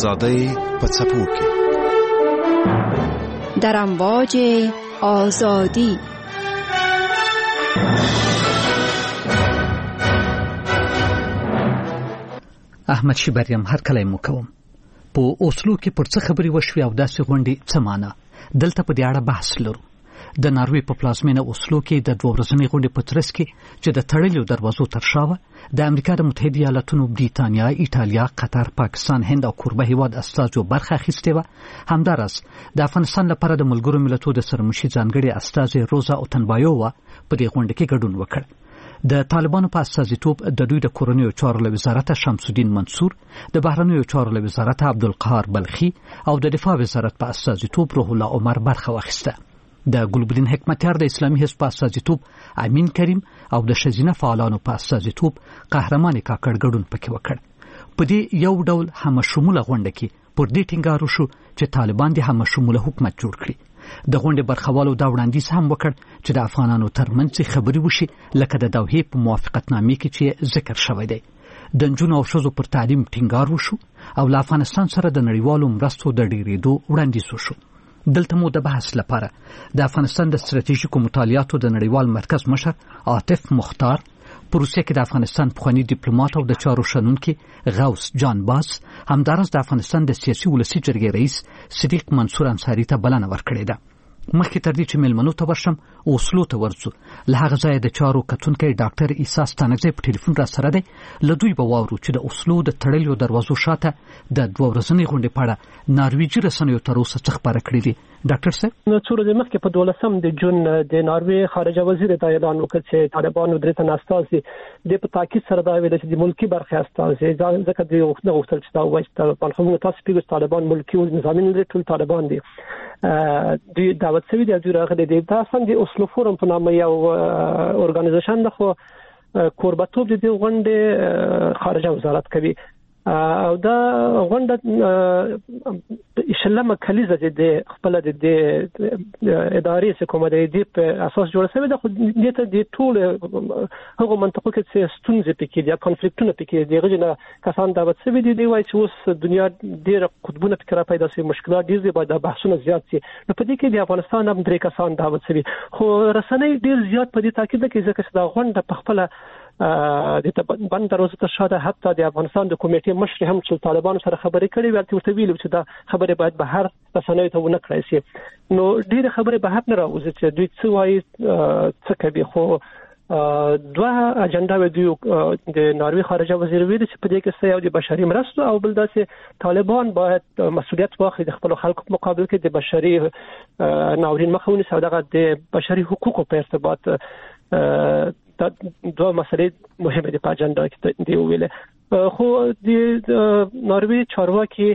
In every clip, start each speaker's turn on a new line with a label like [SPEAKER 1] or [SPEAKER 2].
[SPEAKER 1] آزادۍ په څپو کې
[SPEAKER 2] در امواج آزادی.
[SPEAKER 3] احمد شیبریم هر کله مو کوم په اوسلو کې پر څه خبري وشوي او داسې غونډې څه معنا دلته په دې اړه بحث لرو. د ناروې په پلازمینه اوسلو کې د 2 ورځنۍ غونډې په ترڅ کې چې د تړلو دروازو تر شا د امریکا د متحده ایالاتونو، بریتانیا، ایټالیا، قطر، پاکستان، هند او کوربه هیواد استازو برخه اخیستې و. همدارس د افغانستان لپاره د ملګرو ملتونو د سرمشي ځانګړي استاذ روزا اوتنبایووا په دې غونډه کې ګډون وکړ. د طالبانو په استازیتوب د دوی د کورنیو چارو له وزارت شمس الدین منصور، د بهرنیو چارو له وزارت عبدالقهار بلخي او د دفاع وزارت په استازیتوب روح الله عمر برخه واخیسته. د ګلبدین حکمتیار د اسلامي حزب په استازیتوب امین کریم او د شزینه فعالانو په استازیتوب قهرمان کاکړ ګډون پکې وکړ. په دې یو ډول همشموله غونډه کې پر دې ټینګار وشو چې طالبان د همشموله حکومت جوړ کړي. د غونډې برخوالو دا وړاندیز هم وکړ چې د افغانانو ترمنځ خبري وشي لکه د دوحې په موافقتنامې کې چې ذکر شوی دی. د نجونو او ښځو پر تعلیم ټینګار وشو او له افغانستان سره د نړیوالو مرستو د ډیرېدو وړاندیز وشو. دلته مو د بحث لپاره د افغانستان د ستراتیژیکو مطالعاتو د نړیوال مرکز مشر عاطف مختار، په روسیه کې د افغانستان پخوانی ډیپلوماټ او د چارو شنونکي غوث جان باز، همدارس د افغانستان د سیاسي ولسی جرګې رئیس صدیق منصور انصاری ته بلنه ورکړې ده. مخکې تر دې چې میلمنو ته ورشم اوسلو ته ورځو، له هغه ځایه د چارو کتونکی ډاکټر عیسی ستانکزی په ټلیفون را سره دی. له دوی به واورو چې د اوسلو د تړلو دروازو شاته د 2 ورځنۍ غونډې په اړه نارویجي رسنیو تر اوسه څه خبره کړې دي. ډاکټر صاحب،
[SPEAKER 4] نو څو ورځې مخکې په 12 د جون د ناروې خارجه وزیر دا اعلان وکړ چې طالبانو درې تن استازي د په تاکید سره دا ویل چې د ملکی برخه استازي ځکه د غوښتل چې دا وایي طالبان خو تاسو پیګو طالبان ملکی او نظامی نه ټول طالبان دي دوی دعوت شوی دی. دوی راغلي دي دا څنګه اوسلو فورم په نامه یو اورګانایزیشن ده، خو کوربتوب د دې غونډې خارجه وزارت کوي او دا غونډه شلمه کلیزه د خپل د ادارې حکومت د په اساس جوړه شوی ده. خو دې ته د ټول هغه منطقو کې چې ستونزې پکې دي، کنفلیکټونه پکې دي، غوښنه کسان دعوت شوی دي. دی وایي چې اوس دنیا ډېر قطبونه پکې را پیدا شي، مشکلات ډېر دي، باید بحثونه زیات شي. نو په دې کې د افغانستان هم 3 کسان دعوت شوی، خو رسنۍ ډېر زیات په دې تاکید کوي ځکه چې دا غونډه په خپل د بند دروازه تر شا ده. حتی د افغانستان د کمیټې مشر هم چې طالبانو سره خبرې کړې وي، ورته ویل چې دا خبره باید به هر رسنۍ ته ونه کړای شي. نو ډېر خبره به نه راوځي چې دوی څه وایي څه کوي. خو 2 اجنډا و دوی د ناروې خارجه وزیر ویل چې په دې کې یو د بشري مرستو او بل داسې طالبان باید مسؤلیت واخلي د خپل خلکو په مقابل کې د بشري ناورین مخه ونیسي او دغه د بشري حقوقو په ارتباط دا 2 مسلې مهمه دي په اجنډا کې دی ویل. خو د ناروې چارواکي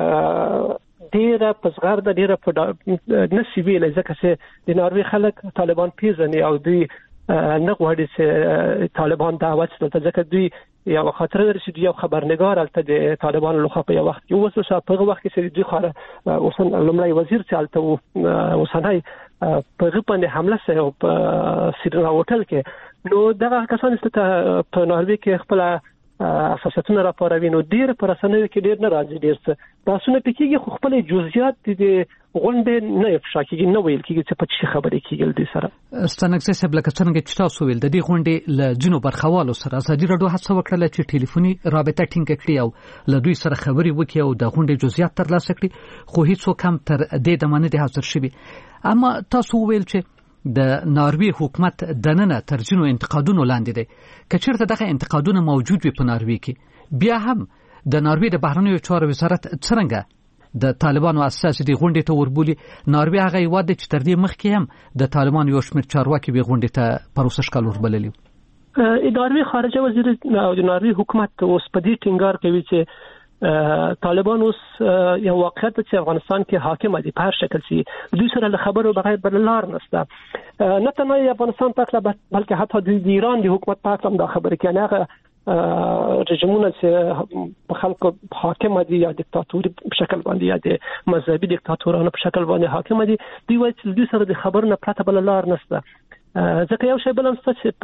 [SPEAKER 4] ډیره پزغار د ډیره په نسی ویل ځکه چې د ناروې خلک طالبان پیژني او دوی نه غواړي چې طالبان دعوت ته ځکه دوی یو خاطر لري چې یو خبرنګار الته د طالبان لخوا په یو وخت کې وسوسه په وخت کې چې دوی خاله اوسن لمړی وزیر چې الته وسنای په غپنه حمله سره په سیدنا هوټل کې. نو دغه کسان چې په ناروې کې خپل اساساتونه راپاروي، نو ډیر پر رسنیو کې ډیر نه راځي، ډیر څه تاسو نه پکېږي، خو خپل جزئیات د غونډې نه افشا کېږي، نه ویل کېږي چې په څه خبرې کېږي. د سره
[SPEAKER 3] ستانکزی صاحب لکه څنګه چې تاسو ویل د دې غونډې له جنو برخوالو سره ازادي راډیو هڅه وکړه چې ټلیفوني رابطه ټینګ کړي او له دوی سره خبرې وکړي او د غونډې جزئیات ترلاسه کړي، خو هیڅوک هم تر دې دمنه د حاضر شوي. اما تاسو ویل چې د ناروې حکومت دننه ترجینو انتقادونو لاندې دی. کچېرته دغه انتقادونه موجود وي په ناروې کې، بیا هم د ناروې د بهرنیو چارو وزارت څنګه د طالبانو اساس دي غونډې ته وربولي؟ ناروې هغه یواد چې تر دې مخکې هم د طالبانو یو شمېر چارواکي به غونډې ته پروسه شکل وربللی.
[SPEAKER 4] ادارې خارجه وزیر او د ناروې حکومت اوس په دې ټینګار کوي چې طالبان اوس یو واقعیت چې افغانستان کې حاکم دي په هر شکل سي دوی سره له خبرو بغیر بل لار نشته. نه تنها افغانستان پاک بلکې حتی د ایران د حکومت پاک هم دا خبره کوي نه رژیمونه چې په خلکو حاکم دي یا دیکتاتوري په شکل باندې یا د مذهبي دیکتاتورانو په شکل باندې حاکم دي دوی وایي چې دوی سره د خبرو نه پرته بل لار نشته. ځکه یو شی بل هم څه چې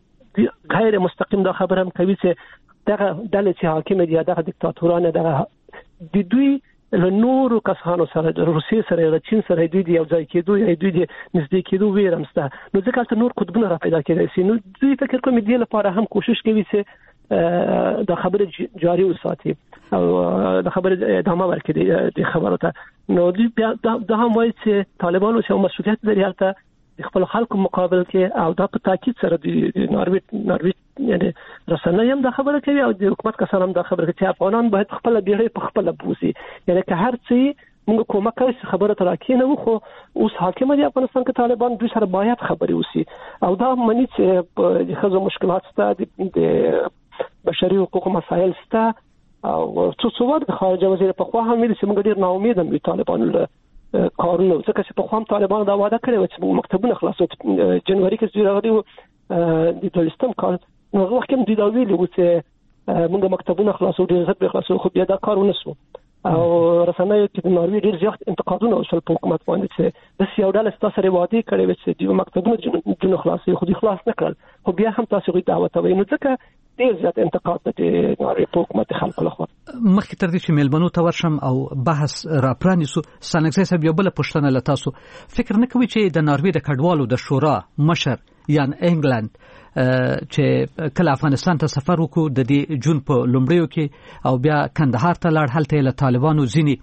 [SPEAKER 4] غیر مستقیم دا خبره هم کوي چې دغه ډلې چې حاکم دي دغه دیکتاتورانه دغه د دوی له نورو کسانو سره د روسیې سره د چین سره دوی یو ځای کېدو یا دوی د نږدې کېدو ویرمسته نو ځکه چې نور قطبونه را پیدا کېدای شي نو دوی فکر کوم دی لپاره هم کوشش کوي چې د خبرې جاري وساتي او د خبرې ادامه ورکړي د خبرو ته نو دوی دا هم وایي چې طالبان اوس یو مسؤلیت لري هلته د خپل خلکو مقابل کې او دا په تاکید سره د ناروې یعنی رسنۍ هم دا خبره کوي او د حکومت کسان هم دا خبره کوي چې افغانان باید خپل بیړۍ په خپل بوزي یعنی که هر څه موږ کومه کوي خبره تر راکینه وخو اوس حاکم دي افغانستان کې طالبان دوی سره باید خبري وسی او دا منی چې د خزو مشکلات ستاسو د بشري حقوق مسایل ستاسو او څه وخت خارجه وزیر په خوا هم ویل چې موږ ډیر ناامید یو طالبان کارونه ځکه چې په خام طالبان دا وعده کړی و چې مکتبونه خلاصو جنوري کې چې راغلي د دولستم کال نو وخت هم دی دا ویلي و چې موږ مکتبونه خلاصو ډیر زړه خلاصو خو بیا دا کار ونسو او رسنۍ کې د ناروې ډیر زیات انتقادونه وشول په حکومت باندې چې د سیاو ډله ستاسو سره وعده کړی و چې د مکتبونه جنو خلاصو خو دي خلاص نه کړل خو بیا هم تاسو غوښتنه دعوت وای نو ځکه ډیر زیات انتقاد د ناروې په حکومت خلکو لخوا
[SPEAKER 3] مخکې تر دې چې میلمنو ته ورشم او بحث را پرانیسو سانګزی صاحب یو بل پوښتنه له تاسو فکر نه کوي چې د ناروې د کډوالو د شورا مشر یان انګلند چې کله افغانستان ته سفر وکړو د دې جون په لومړیو کې او بیا کندهار ته لاړ هلته له طالبانو ځینی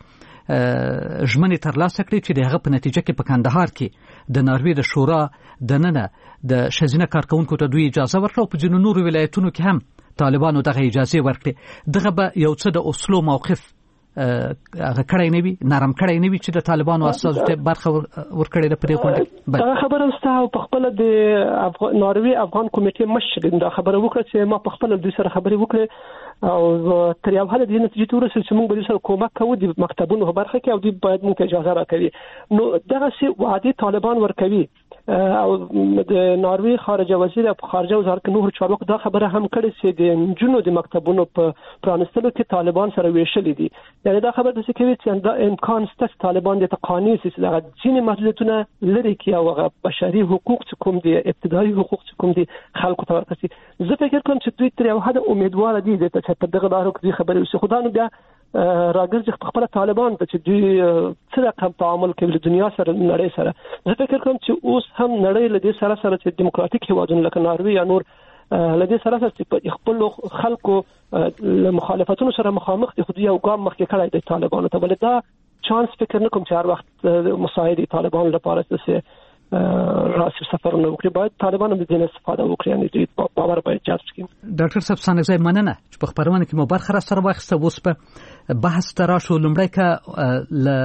[SPEAKER 3] ژمنې ترلاسه کړې چې دغه په نتیجه کې په کندهار کې د ناروې د شورا د ننه د شزینه کارکونکو ته دوی اجازه ورکړه او په ځینو نورو ولایتونو کې هم طالبانو دغه اجازه ورکړه دغه به یو څه د اوسلو موقف هغه کړای نه وي نرم کړای نه وي چې د طالبانو اساس ته برخه ورکړي د پرې غونډه
[SPEAKER 4] دا خبره واستاو په خپل د ناروې افغان کمیټې مشر دا خبره وکړه چې ما په خپل د سره خبرې وکړه او تر یو حد د نتیجې تورسل چې موږ به سره کومک کوو د مکتبونو برخه کې او دوی باید موږ اجازه راکړي نو دغه څه وعده طالبان ورکوي او د ناروې خارجه وزیر او خارجه وزارت نور چارواکو دا خبره هم کړې چې د جنو د مکتبونو په پرانستلو کې طالبان سره ویشل دي یعنی دا خبره چې کوي چې دا امکان ست طالبان د تقانی چې دا ځینې محدودیتونه لري کې او بشري حقوق کوم دي ابتدایي حقوق کوم دي خلکو ته ورکړي زه فکر کوم چې دوی تر یو حد امیدوار دي چې په دغه لارو کې خبرې وشي خدای نو بیا راګرځي خپل طالبان ته چې دوی څه رقم تعامل کوي د دنیا سره نړۍ سره زه فکر کوم چې اوس هم نړۍ له دې سره چې دیموکراتیک هیوادونه لکه ناروې یا نور لدې سره چې خپل خلکو له مخالفتونو سره مخامخ دي خو یو ګام مخکې کړی د طالبانو ته ولې دا چانس فکر نه کوم چې هر وخت مساعده طالبان لپاره څه راسي سفر نه وکړي باید طالبان هم د استفاده وکړي یعنی د باور باید جذب کړي
[SPEAKER 3] ډاکټر صاحب سانګزی مننه چې په خبرونه کې مو برخه را سره واخیسته اوس په بحث تراشو لمړی کا ل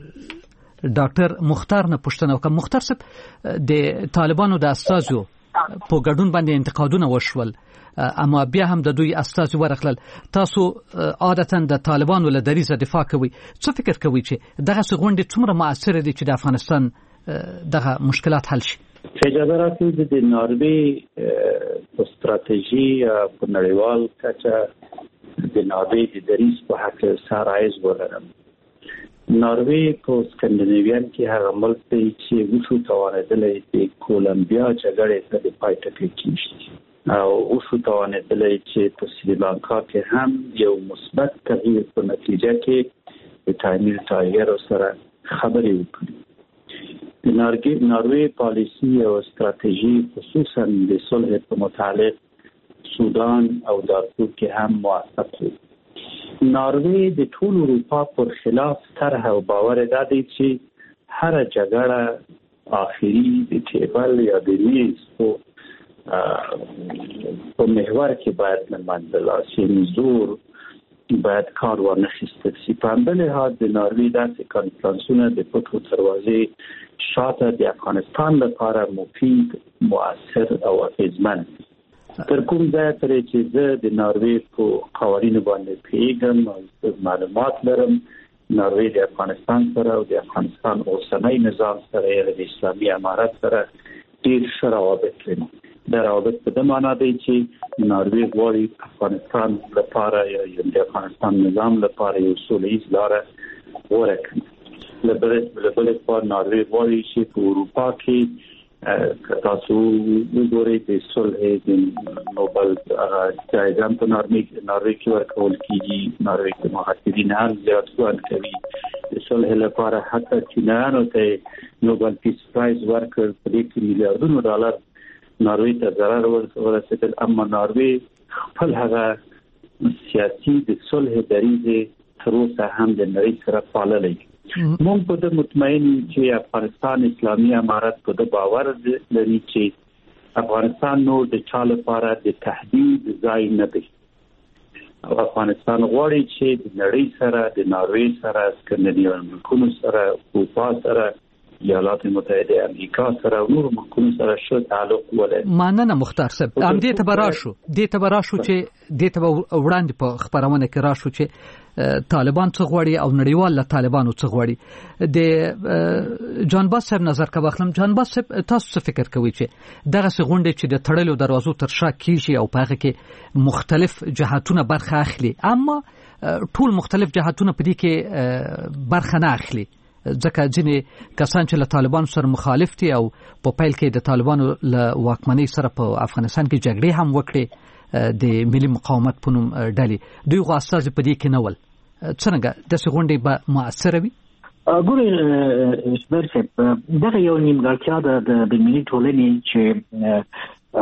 [SPEAKER 3] ډاکټر مختار نه پوښتنه وکړه مختار صاحب د طالبانو د استازو په ګډون باندې انتقادونه وشول اما بیا هم د دوی استازو ورغلل تاسو عادتا د طالبانو له دریزه دفاع کوي څه فکر کوي چې دغه غونډې څومره موثر دي چې د افغانستان دغه مشکلات حل شي
[SPEAKER 5] اجازه راکړئ د ناروې په ستراتیژي په نړیوال کچه د ناروې د دریز په حق سارایز ولرم ناروې په سکندیناویان کې هغه ملک دی چې وشو توانېدلی د کولمبیا جګړې ته د پای ټکی کېږدي او وشو توانېدلی چې په سریلانکا کې هم یو مثبت تغییر په نتیجه کې د تامین ټایګر سره خبرې وکړي د ناروې پالیسي او ستراتیژي خصوصا د صلح په متعلق سودان او دارفور کې هم موثق وي ناروې د ټول اروپا پر خلاف طرح او باور دادی چې هر جګړه آخري د ټیبل یا د میز په محور کې باید منځل راشي زور باید کار ورنخیستل شي په همدې لحاظ د ناروې داسې کانفرانسونه د پټو دروازې شاته د افغانستان لپاره مفید مؤثر او اغیزمن تر کوم ځای پورې چې زه د ناروې په قوانینو باندې پیژنم او معلومات لرم ناروې د افغانستان سره او د افغانستان اوسنۍ نظام سره یا د اسلامي امارت سره ډېر ښه روابط لري دا روابط په دې معنی دی چې ناروې غواړي افغانستان لپاره یا د افغانستان نظام لپاره یو سولیز لاره غوره کړي لبلې په ناروې غواړي چې په اروپا کې تاسو وګورئ د صلح د نوبل جایزه په ناروی کې ورکول کیږي. ناروی کې محققین هم زیات ځوان کوي د صلح لپاره، حتی چینایانو ته نوبل پیس پرایز ورکړ په دې کې میلیارډونو ډالر ناروی ته ضرر ورسېدل. اما ناروی خپل هغه سیاسي د صلح دریځ تر اوسه هم د نړۍ سره پاللی. موږ په دې مطمئن چې افغانستان اسلامي امارت په دې باور لري چې افغانستان نور د چا لپاره د تهدید ځای نه دی. افغانستان غواړي چې د نړۍ سره، د ناروی سره، سکندیناوي ملکونو سره، اروپا سره، ایالات متحده امریکا سره او نور ملکونو سره ښه تعلق ولري.
[SPEAKER 3] مننه مختار صاحب. ام دې ته براشو چې دې ته وړاندې په خبرونه کې راشو چې طالبان څه غواړي او نړیوال له طالبانو څه غواړي. د جان باس صاحب نظر کا واخلم. جان باس صاحب تاسو څه فکر کوئ چې دغه څه غونډه چې د تړلو دروازو تر شا کیږي او په هغه کې مختلف جهاتونه برخه اخلي، اما ټول مختلف جهاتونه په دې کې برخه نه اخلي، ځکه ځینې کسان چې له طالبانو سره مخالف دي او په پیل کې د طالبانو له واکمنۍ سره په افغانستان کې جګړې هم وکړي د ملي مقاومت په نوم ډلې، دوی خو استازي په دې کې نه ول. څنګه داسې غونډې به مؤثره وي؟
[SPEAKER 6] ګورئ شبیر صاحب، دغه یو نیمګړتیا ده د ملي ټولنې چې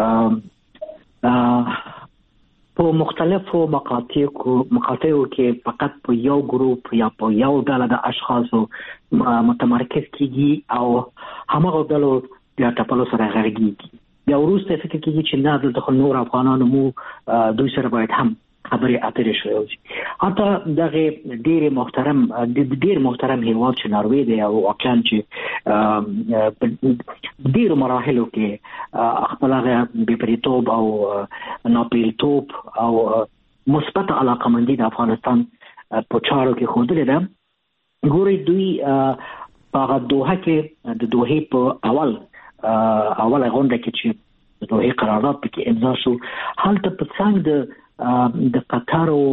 [SPEAKER 6] په مختلفو مقاطعو کې فقط په یو ګروپ یا په یو ډله د اشخاصو متمرکز کیږي او همغه ډلو بیا ټپلو سره غږیږي. بیا وروسته فکر کیږي چې نه دلته نور افغانانو مو دوی سره باید هم خبرې اترې شوې. حتی دغه ډېر محترم هیواد چې ناروی دی او واقعا چې ډېرو مراحلو کې خپل هغه بېپریتوب او ناپیلتوب او مثبت علاقمندي د افغانستان په چارو کې ښودلې ده. ګورئ دوی په هغه دوحه کې د دوحې په اوله غونډه کې چې د دوحې قرارداد پکې امضا شو، هلته په څنګ د قطر او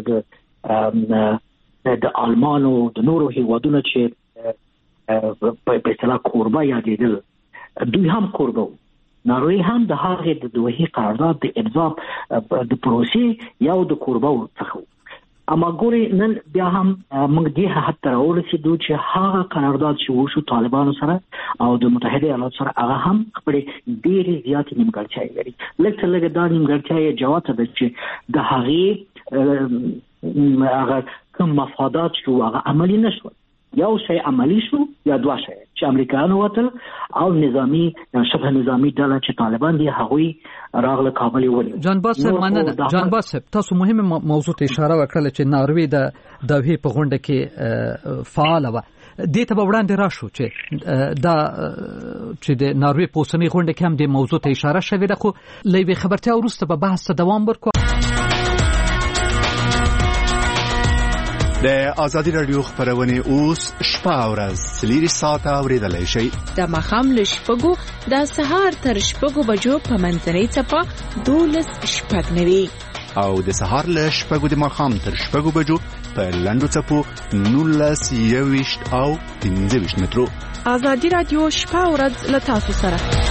[SPEAKER 6] د آلمانو د نورو هیوادونو چې په اصطلاح کوربه یادېدل، دوی هم کوربه وو. ناروی هم د هغې د دوحې قرارداد د امضا د پروسې یو د کوربه څخه. اما ګورئ نن بیا هم موږ دې حد ته راورسېدو چې هغه قرارداد چې وشو طالبانو سره او د متحده ایالاتو سره هغه هم خپلې ډېرې زیاتې نیمګړتیاوې لري. لږ تر لږه دا نیمګړتیا یې جواته ده چې د هغې هغه کوم مفادات شو هغه عملي نه شول. یو شی عملی شو یا دوه شی چې امریکایانو وتل او نظامی شبه نظامی ډله چې طالبان دي هغوی راغله کابل ولې.
[SPEAKER 3] جان باس صاحب مننه. جان باس صاحب تاسو مهمه موضوع ته اشاره وکړه چې ناروی د دوحې په غونډه کې فعال و. دې ته وړاندې راشو چې دا چې د ناروی په اوسنۍ غونډه کې هم د موضوع ته اشاره شوې ده، خو لوي خبرتیا وروسته به بحث ته دوام ورکړو.
[SPEAKER 1] د آزادی رادیو خبرونه اوس شپه او ورځ 3 ساعته اوریدلای شئ.
[SPEAKER 2] د ماښام له شپږو د سهار تر شپږو بجو په منځنۍ څپه 12:09
[SPEAKER 1] او د سهار له شپږو د ماښام تر شپږو بجو په لنډو څپو 19:20 او 15 مترو.
[SPEAKER 2] آزادی رادیو شپه او ورځ له تاسو سره.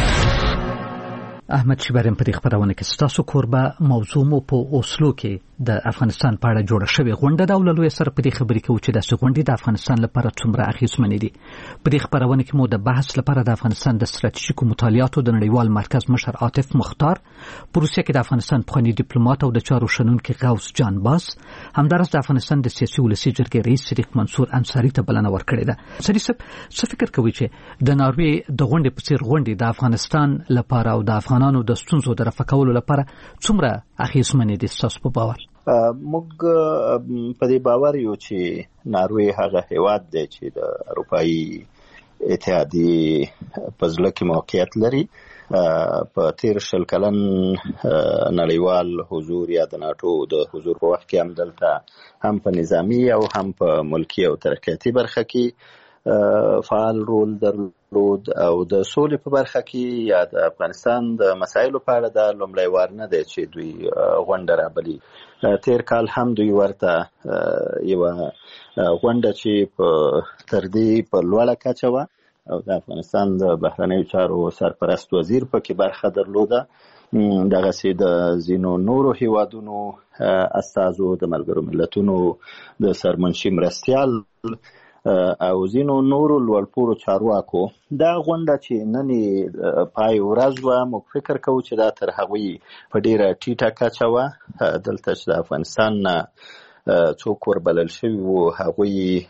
[SPEAKER 3] احمد شبرم په خبرونه کې ستاسو کوربه موضوع مو په اوسلو کې د افغانستان په اړه جوړه شوې غونډه د اولوي سره په دې خبرې کې چې د غونډې د افغانستان لپاره څومره اخیستمنې دي. په دې خبرونه کې مو د بحث لپاره د افغانستان د ستراتیژیکو مطالعاتو د نړیوال مرکز مشر عاطف مختار، په روسیه کې د افغانستان پخوانی ډیپلوماټ او د چارو شنونکي غوث جان باس، همدارس د افغانستان د سیاسي ولسي جرګې رئیس صدیق منصور انصاری ته بلنه ورکړې ده. صدیق صاحب څه فکر کوي چې د ناروی د غونډې په څیر غونډې د افغانستان لپاره او د افغانانو د ستونزو د رفع کولو لپاره څومره اخیستمنې دي ستاسو په باور؟
[SPEAKER 7] موږ په دې باور یو چې ناروی هغه هیواد دی چې د اروپایي اتحادیې په ځل کې موقعیت لري. په تیر شل کلن نړیوال حضور یا د ناتو د حضور په وخت کې هم دلته هم په نظامی او هم په ملکی او ترقیاتي برخه کې فعال رول درلود او د سولې په برخه کې یا د افغانستان د مسایلو په اړه د لومړی وار نه دی چې دوی غونډه رابلي. تیر کال هم دوی ورته یو غونډه چې په تر دې په لوړه کچه وه او د افغانستان د بهرنیو چارو سرپرست وزیر پکې برخه درلوده. دغسې د ځینو نورو هیوادونو استازو، د ملګرو ملتونو د سرمنشي مرستیال او ځینو نورو لوړپوړو چارواکو. دا غونډه چې نن پای ورځ وه، موږ فکر کوو چې دا تر هغوی په ډیره ټیټه کچه وه. دلته چې د افغانستان نه څوک وربلل شوي وو، هغوی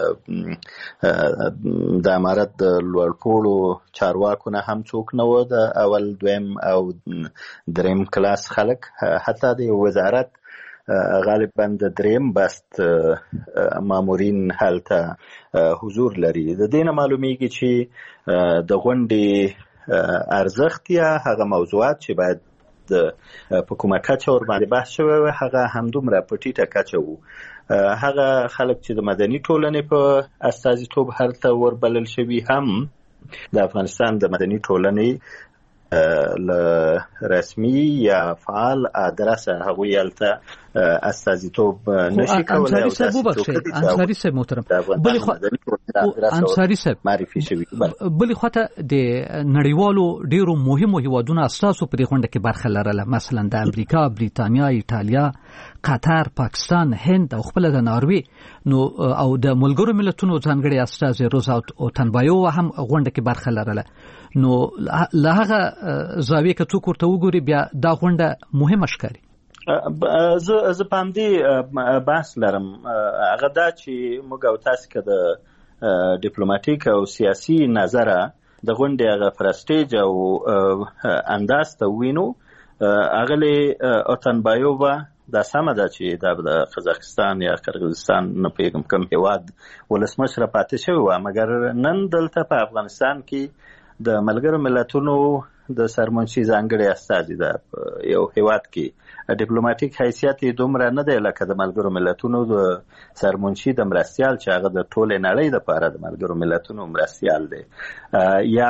[SPEAKER 7] د امارت د لوړپوړو چارواکو نه هم څوک نه وو، د اول، دویم او دریم کلاس خلک. حتی د وزارت غالبا د دریم بست مامورین هلته حضور لري. د دې نه معلومیږي چې د غونډې ارزښت یا هغه موضوعات چې باید په کومه کچه ور باندې بحث شوی و، هغه همدومره په ټیټه کچه وو. هغه خلک چې د مدني ټولنې په استازیتوب هلته وربلل شوي هم د افغانستان د مدني ټولنې له رسمي یا فعال ادرسه هغوی هلته استازیتوب نشي کولی.
[SPEAKER 3] انصاري صاحب محترم، انصاري صاحب
[SPEAKER 7] معرفي شوي.
[SPEAKER 3] بلې خواته د نړیوالو ډیرو مهمو هیوادونو استازو په دې غونډه کې برخه لرله، مثلا د امریکا، بریتانیا، ایټالیا، قطر، پاکستان، هند او خپل د ناروی نو او د ملګرو ملتونو ځانګړي استاذ روزاوت او تنبایو هم غونډه کې برخه لرله. نو له هغه زاویې که څوک ورته وګوري بیا دا غونډه مهمه ښکاري.
[SPEAKER 7] زه په همدې بحث لرم. هغه دا چې موږ او تاسو که د ډیپلوماټیک او سیاسي نظره د غونډې هغه پرستیج او انداز ته وینو، اغلې اتنبایوبا دا سمه ده چې دا د قزاقستان یا قرغیزستان نه پیغام کم هیواد ولسمشره پاتې شوی و، مګر نن دلته په افغانستان کې د ملګرو ملتونو د سرمنشي ځانګړي استازي ده. په یو هیواد کې ډیپلوماټیک حیثیت یې دومره نه دی لکه د ملګرو ملتونو د سرمنشي د مرستیال چې هغه د ټولې نړۍ دپاره د ملګرو ملتونو مرستیال دی، یا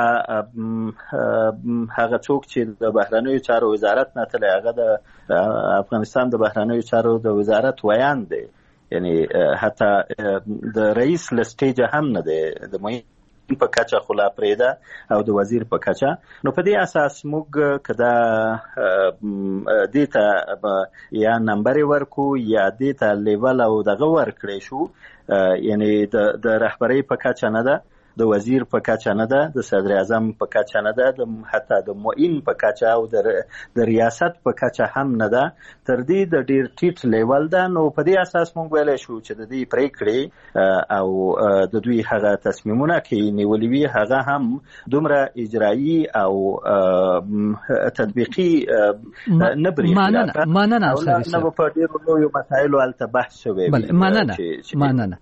[SPEAKER 7] هغه څوک چې د بهرنیو چارو وزارت نه تللی هغه د افغانستان د بهرنیو چارو د وزارت ویان دی. یعنی حتی د رئیس له سټیجه هم نه دی، د مهم په کچه خلا پرېده او د وزیر په کچه. نو په دې اساس موږ که دا دې ته یا نمبر ورکو یا دې ته لیول او دغه ورکړی شو، یعنی د رهبرۍ په کچه نه ده، د وزیر په کچه نه ده، د صدر اعظم په کچه نه ده، حتی د معین په کچه او د ریاست په کچه هم نه ده، تر دې د ډیر ټیټ لیول ده. نو په دې اساس موږ ویلی شو چې د دې پریکړې او د دوی هغه تصمیمونه کې نیولي وي هغه هم دومره اجرایي او تطبیقي نه برېښي.
[SPEAKER 3] مننه
[SPEAKER 7] نو په ډیرو لویو مسایلو هلته بحث شوی وي.
[SPEAKER 3] مننه.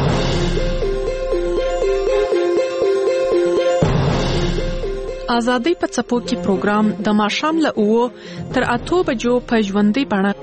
[SPEAKER 2] آزادۍ په څپو کې پروګرام د ماښام له 9 تر 8 بجو په ژوندۍ بڼه.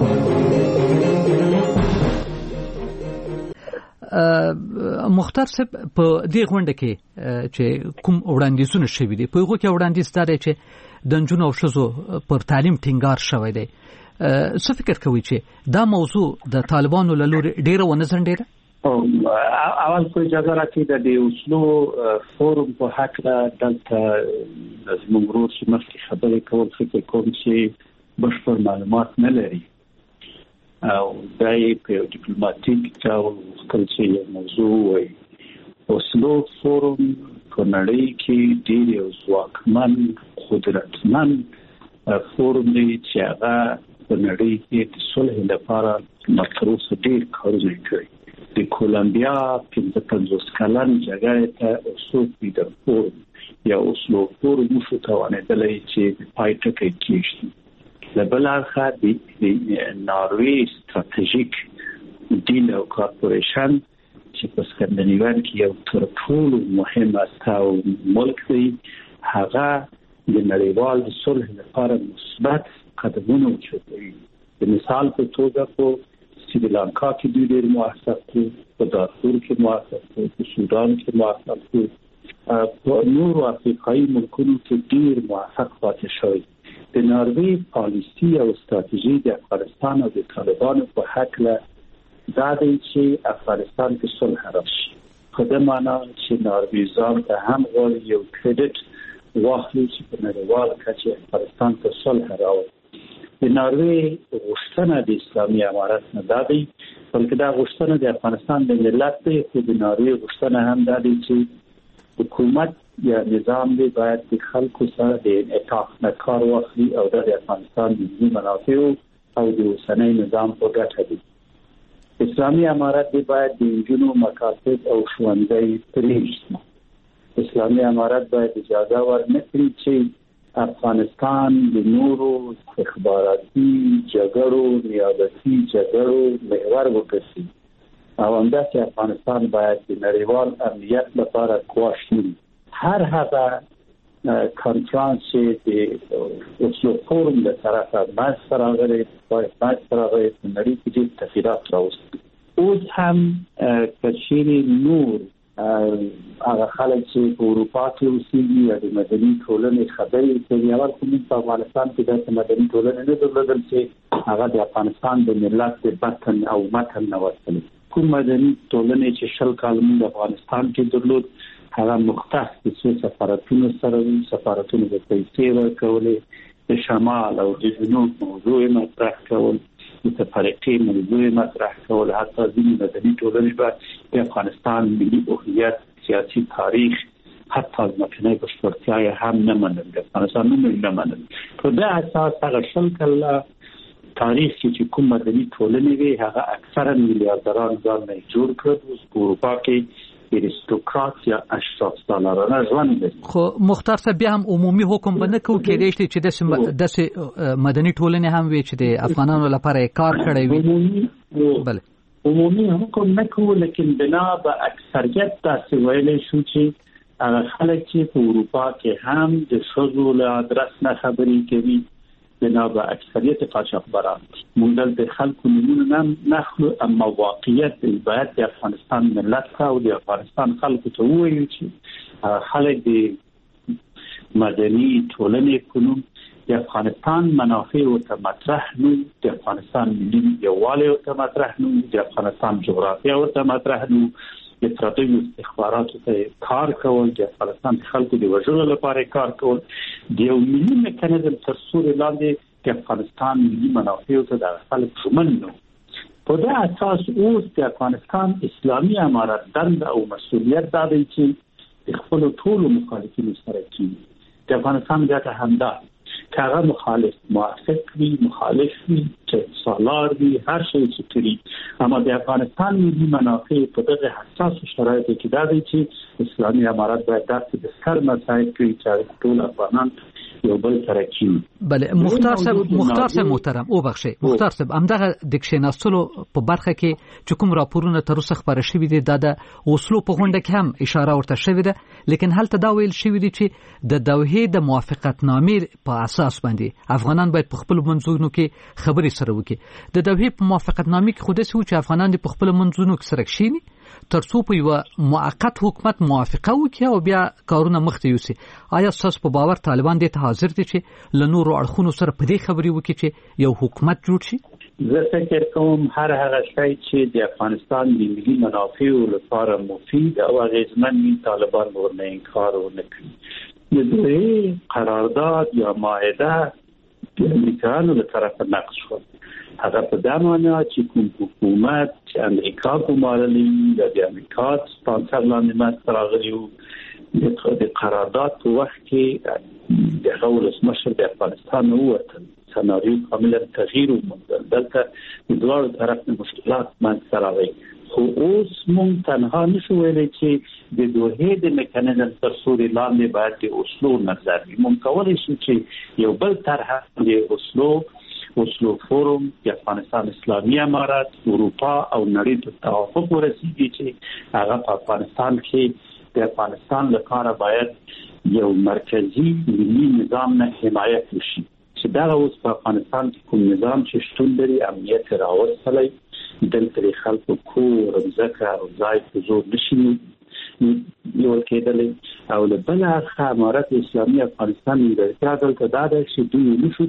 [SPEAKER 3] مختار صاحب، په دې غونډه کې چې کوم وړاندیزونه شوي دي، په هغو کې وړاندیز دا دی چې د نجونو او ښځو پر تعلیم ټینګار شوی دی. څه فکر کوئ چې دا موضوع د طالبانو له لورې ډیره ونه ځنډېده؟
[SPEAKER 5] اول کو اجازه راکړئ د اوسلو فورم په حق دلته زموږ ورور چې مخکې خبرې کول فکر کوم چې بشپړ معلومات نه لري او دا یې په ډیپلوماټیک ډول خپل چې یو موضوع وایي. اوسلو فورم په نړۍ کې ډېر یو ځواکمن قدرتمن فورم دی چې هغه په نړۍ کې د صلح لپاره تر اوسه ډېر کارونه کوي. د کولمبیا 55 کلن جګړې ته اوسو د فورم یا اوسلو فورم شو توانېدلی چې د پای ټکی کېږدي. له بل اړخه د ناروی ستراتیژیک ډیل او کارپوریشن چې په سکندینیویان کې یو تر ټولو مهم ملک دی، هغه د نړیوال صلح لپاره مثبت قدمونه اخیستي. د مثال په توګه په سریلانکا کې دوی ډېر موثق دي، په دارفور کې موثق دي، په سودان کې موثق دي، په نورو افریقایي ملکونو کې ډېر موثق پاتې شوي. د ناروی پالیسي او ستراتیژي د افغانستان او د طالبانو په هکله دا دی چې افغانستان کې صلح راشي په دې معنی چې ناروې ځان ته هم غواړي یو کریډټ واخلي چې په نړیوال کچه افغانستان ته صلح راوړي. د ناروې غوښتنه د اسلامي امارت نه دا دی، بلکې دا غوښتنه د افغانستان د ملت دی، خو د ناروې غوښتنه هم دا دی چې حکومت یا نظام دی باید د خلکو سره د انعطاف نه کار واخلي او د افغانستان د ملي منافعو او د اوسنۍ نظام په ګټه دی. اسلامي امارت دی باید د نجونو مکاتب او ښوونځي پرېږدي. اسلامي امارت باید اجازه ورنکړي چې افغانستان د نورو استخباراتي جګړو نیابتي جګړو محور وګرځي او همداسې افغانستان باید د نړیوال امنیت لپاره ګواښ نه وي. هر هغه کانفرانس چې د اوسلو فورم له طرفه منځته راغلی په نړۍ کې ډېر تغییرات راوستي. اوس هم که چیرې نور هغه خلک چې په اروپا کې اوسېږي یا د مدني ټولنې خبرې کوي، اول خو موږ په افغانستان کې داسې مدني ټولنې نه درلودل چې هغه د افغانستان د ملت د بطن او متن نه وتلي. کوم مدني ټولنې چې 20 کال موږ افغانستان کې درلود هغه مختص د څو سفارتونو سره وو، سفارتونو د پیسې ورکولې، د شمال او د جنوب موضوع مطرح کول، د سفارتي موضوع مطرح کول، حتی ځینې مدني ټولنې به د افغانستان ملي هویت، سیاسي تاریخ، حتی ځمکنۍ بشپړتیا هم نه منل، د افغانستان نوم نه منل. په دې اساس هغه 20 کاله تاریخ چې کوم مدني ټولنې وي هغه اکثرا میلیاردران ځان نه جوړ کړ. اوس په اروپا کې اریستوکرات یا اشراف سالارانه ژوند لري.
[SPEAKER 3] خو مختار صاحب بیا هم عمومي حکم به نه کوو کېدای شي چې داسې مدني ټولنې هم وي چې د افغانانو لپاره کار کړی وي.
[SPEAKER 5] بله عمومي حکم نه کوو، لیکن بنا به اکثریت داسې ویلی شو چې هغه خلک چې په اروپا کې هم د ښځو له ادرس نه خبرې کوي بنا به اکثریت قاچاقبران موږ د خلکو نمونه نخلو، اما واقعیت باید د افغانستان ملت او د افغانستان خلکو ته ووایو چې خلک د مدني ټولنې په نوم د افغانستان منافع ورته مطرح نه، د افغانستان ملي یووالی ورته مطرح نه، د افغانستان جغرافیه ورته مطرح نه، د پردیو استخباراتو ته کار کول، د افغانستان خلکو د وژلو لپاره کار کول، د یو ملي میکانیزم تر سوري لاندې د افغانستان ملي منافعو ته د خلک ژمن نه. په دې اساس اوس د افغانستان اسلامي امارت دنده او مسؤلیت دا دی چې د خپلو ټولو مخالفینو سره کینی. د افغانستان ګټه همدا که هغه مخالف موافق وي، مخالف وي، چې سالار وي، هر شی چې کړي، اما د افغانستان ملي منافع په دغه حساسو شرایطو کې دا دی چې اسلامي امارت باید داسې د سر مسایل کړي چې ټول افغانان یو بل سره کینی.
[SPEAKER 3] بله مختار صاحب محترم وبخښئ، مختار صاحب همدغه د کښېناستلو په برخه کې چې کوم راپورونه تر اوسه خپاره شوي دي دا د اوسلو په غونډه کې هم اشاره ورته شوې ده، لیکن هلته دا ویل شوي دي چې د دوحې د موافقتنامې په اساس باندې افغانان باید په خپل منځونو کې خبرې سره وکړي. د دوحې په موافقتنامې کې خو داسې و چې افغانان په خپل منځونو کې سره کښېني ترڅو په یو موقت حکومت موافقه وکړي او بیا کارونه مخته یوسي. آیا ستاسو په باور طالبان دې ته حاضر دي چې له نورو اړخونو سره په دې خبرې وکړي چې یو حکومت جوړ شي؟
[SPEAKER 5] زه فکر کوم هر هغه شی چې د افغانستان د ملي منافعو لپاره مفید او اغیزمن وي طالبان ورنه انکار ونه کړي. د دوی قرارداد یا معاهده د امریکایانو له طرفه نقض شو. هغه په دا معنی چې کوم حکومت چې امریکا ګمارلی یا د امریکا سپانسر لاندې منځته راغلی و د قرارداد په وخت کې د هغه ولسمشر د افغانستان نه ووتل، سناریو کاملا تغییر وموندل، دلته د دواړو طرف نه مشکلات منځته راغلي. خو اوس موږ تنها نشو ویلی چې د دوحې د میکانیزم تر سوري لاندې باید د اوسلو نظر وي. موږ کولی شو چې یو بل طرح د اوسلو فورم، د افغانستان اسلامي امارت، اروپا او نړۍ ته توافق ورسیږي چې هغه په افغانستان کې د افغانستان لپاره باید یو مرکزی ملي نظام نه حمایت وشي، چې دا اوس په افغانستان کې کوم نظام چې شتون لري امنیت راوستلی، دلته خلکو کور، ځمکه او ځای په زور نشي نیول کېدلی. او له بله اړخه امارت اسلامي افغانستان نیمګړتیا دلته دا ده چې دوی نشو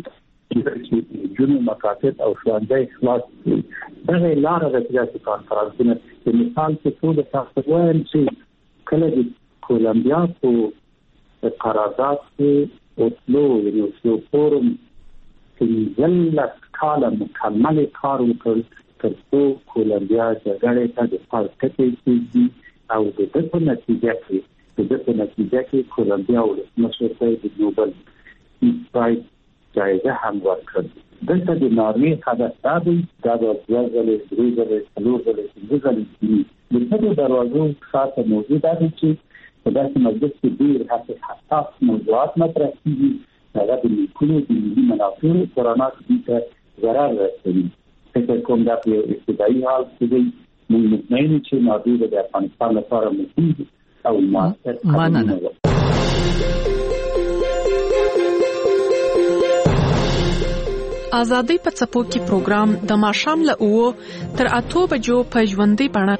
[SPEAKER 5] چې جنوب مکاتب او ښوونځي خلاص کړي. دغه لاره د سیاسي کانفرانسونو په مثال کې ټول تاسو وایم چې کله د کولمبیا په قرارداد کې اوسلو یو فورم چې ځل کاله مکمل کار وکړ تر څو کولمبیا جګړې ته د پاتې کېږي او د دې په نتیجه کې کولمبیا ولسمشر ته د نوبل پرایز جایزه هم ورکړه. دلته د ناروې هدف دا دی دا د ځوځلې درېځلې څلورځلې پنځځلې د څو دروازو خاصه موضوع دا دی چې په داسې مجلس کې ډېر حساس موضوعات مطرح کېږي هغه د ملکونو د ملي منافعو کورانات دي ته ضرر رسوي. فکر کوم دا په ابتدایي حال کې دی موږ مطمئن چې ناروې د افغانستان لپاره مهم او مؤثر
[SPEAKER 3] مننه.
[SPEAKER 2] آزادۍ په څپو کې پروګرام د ماښام له 9 تر 8 بجو په ژوندۍ بڼه.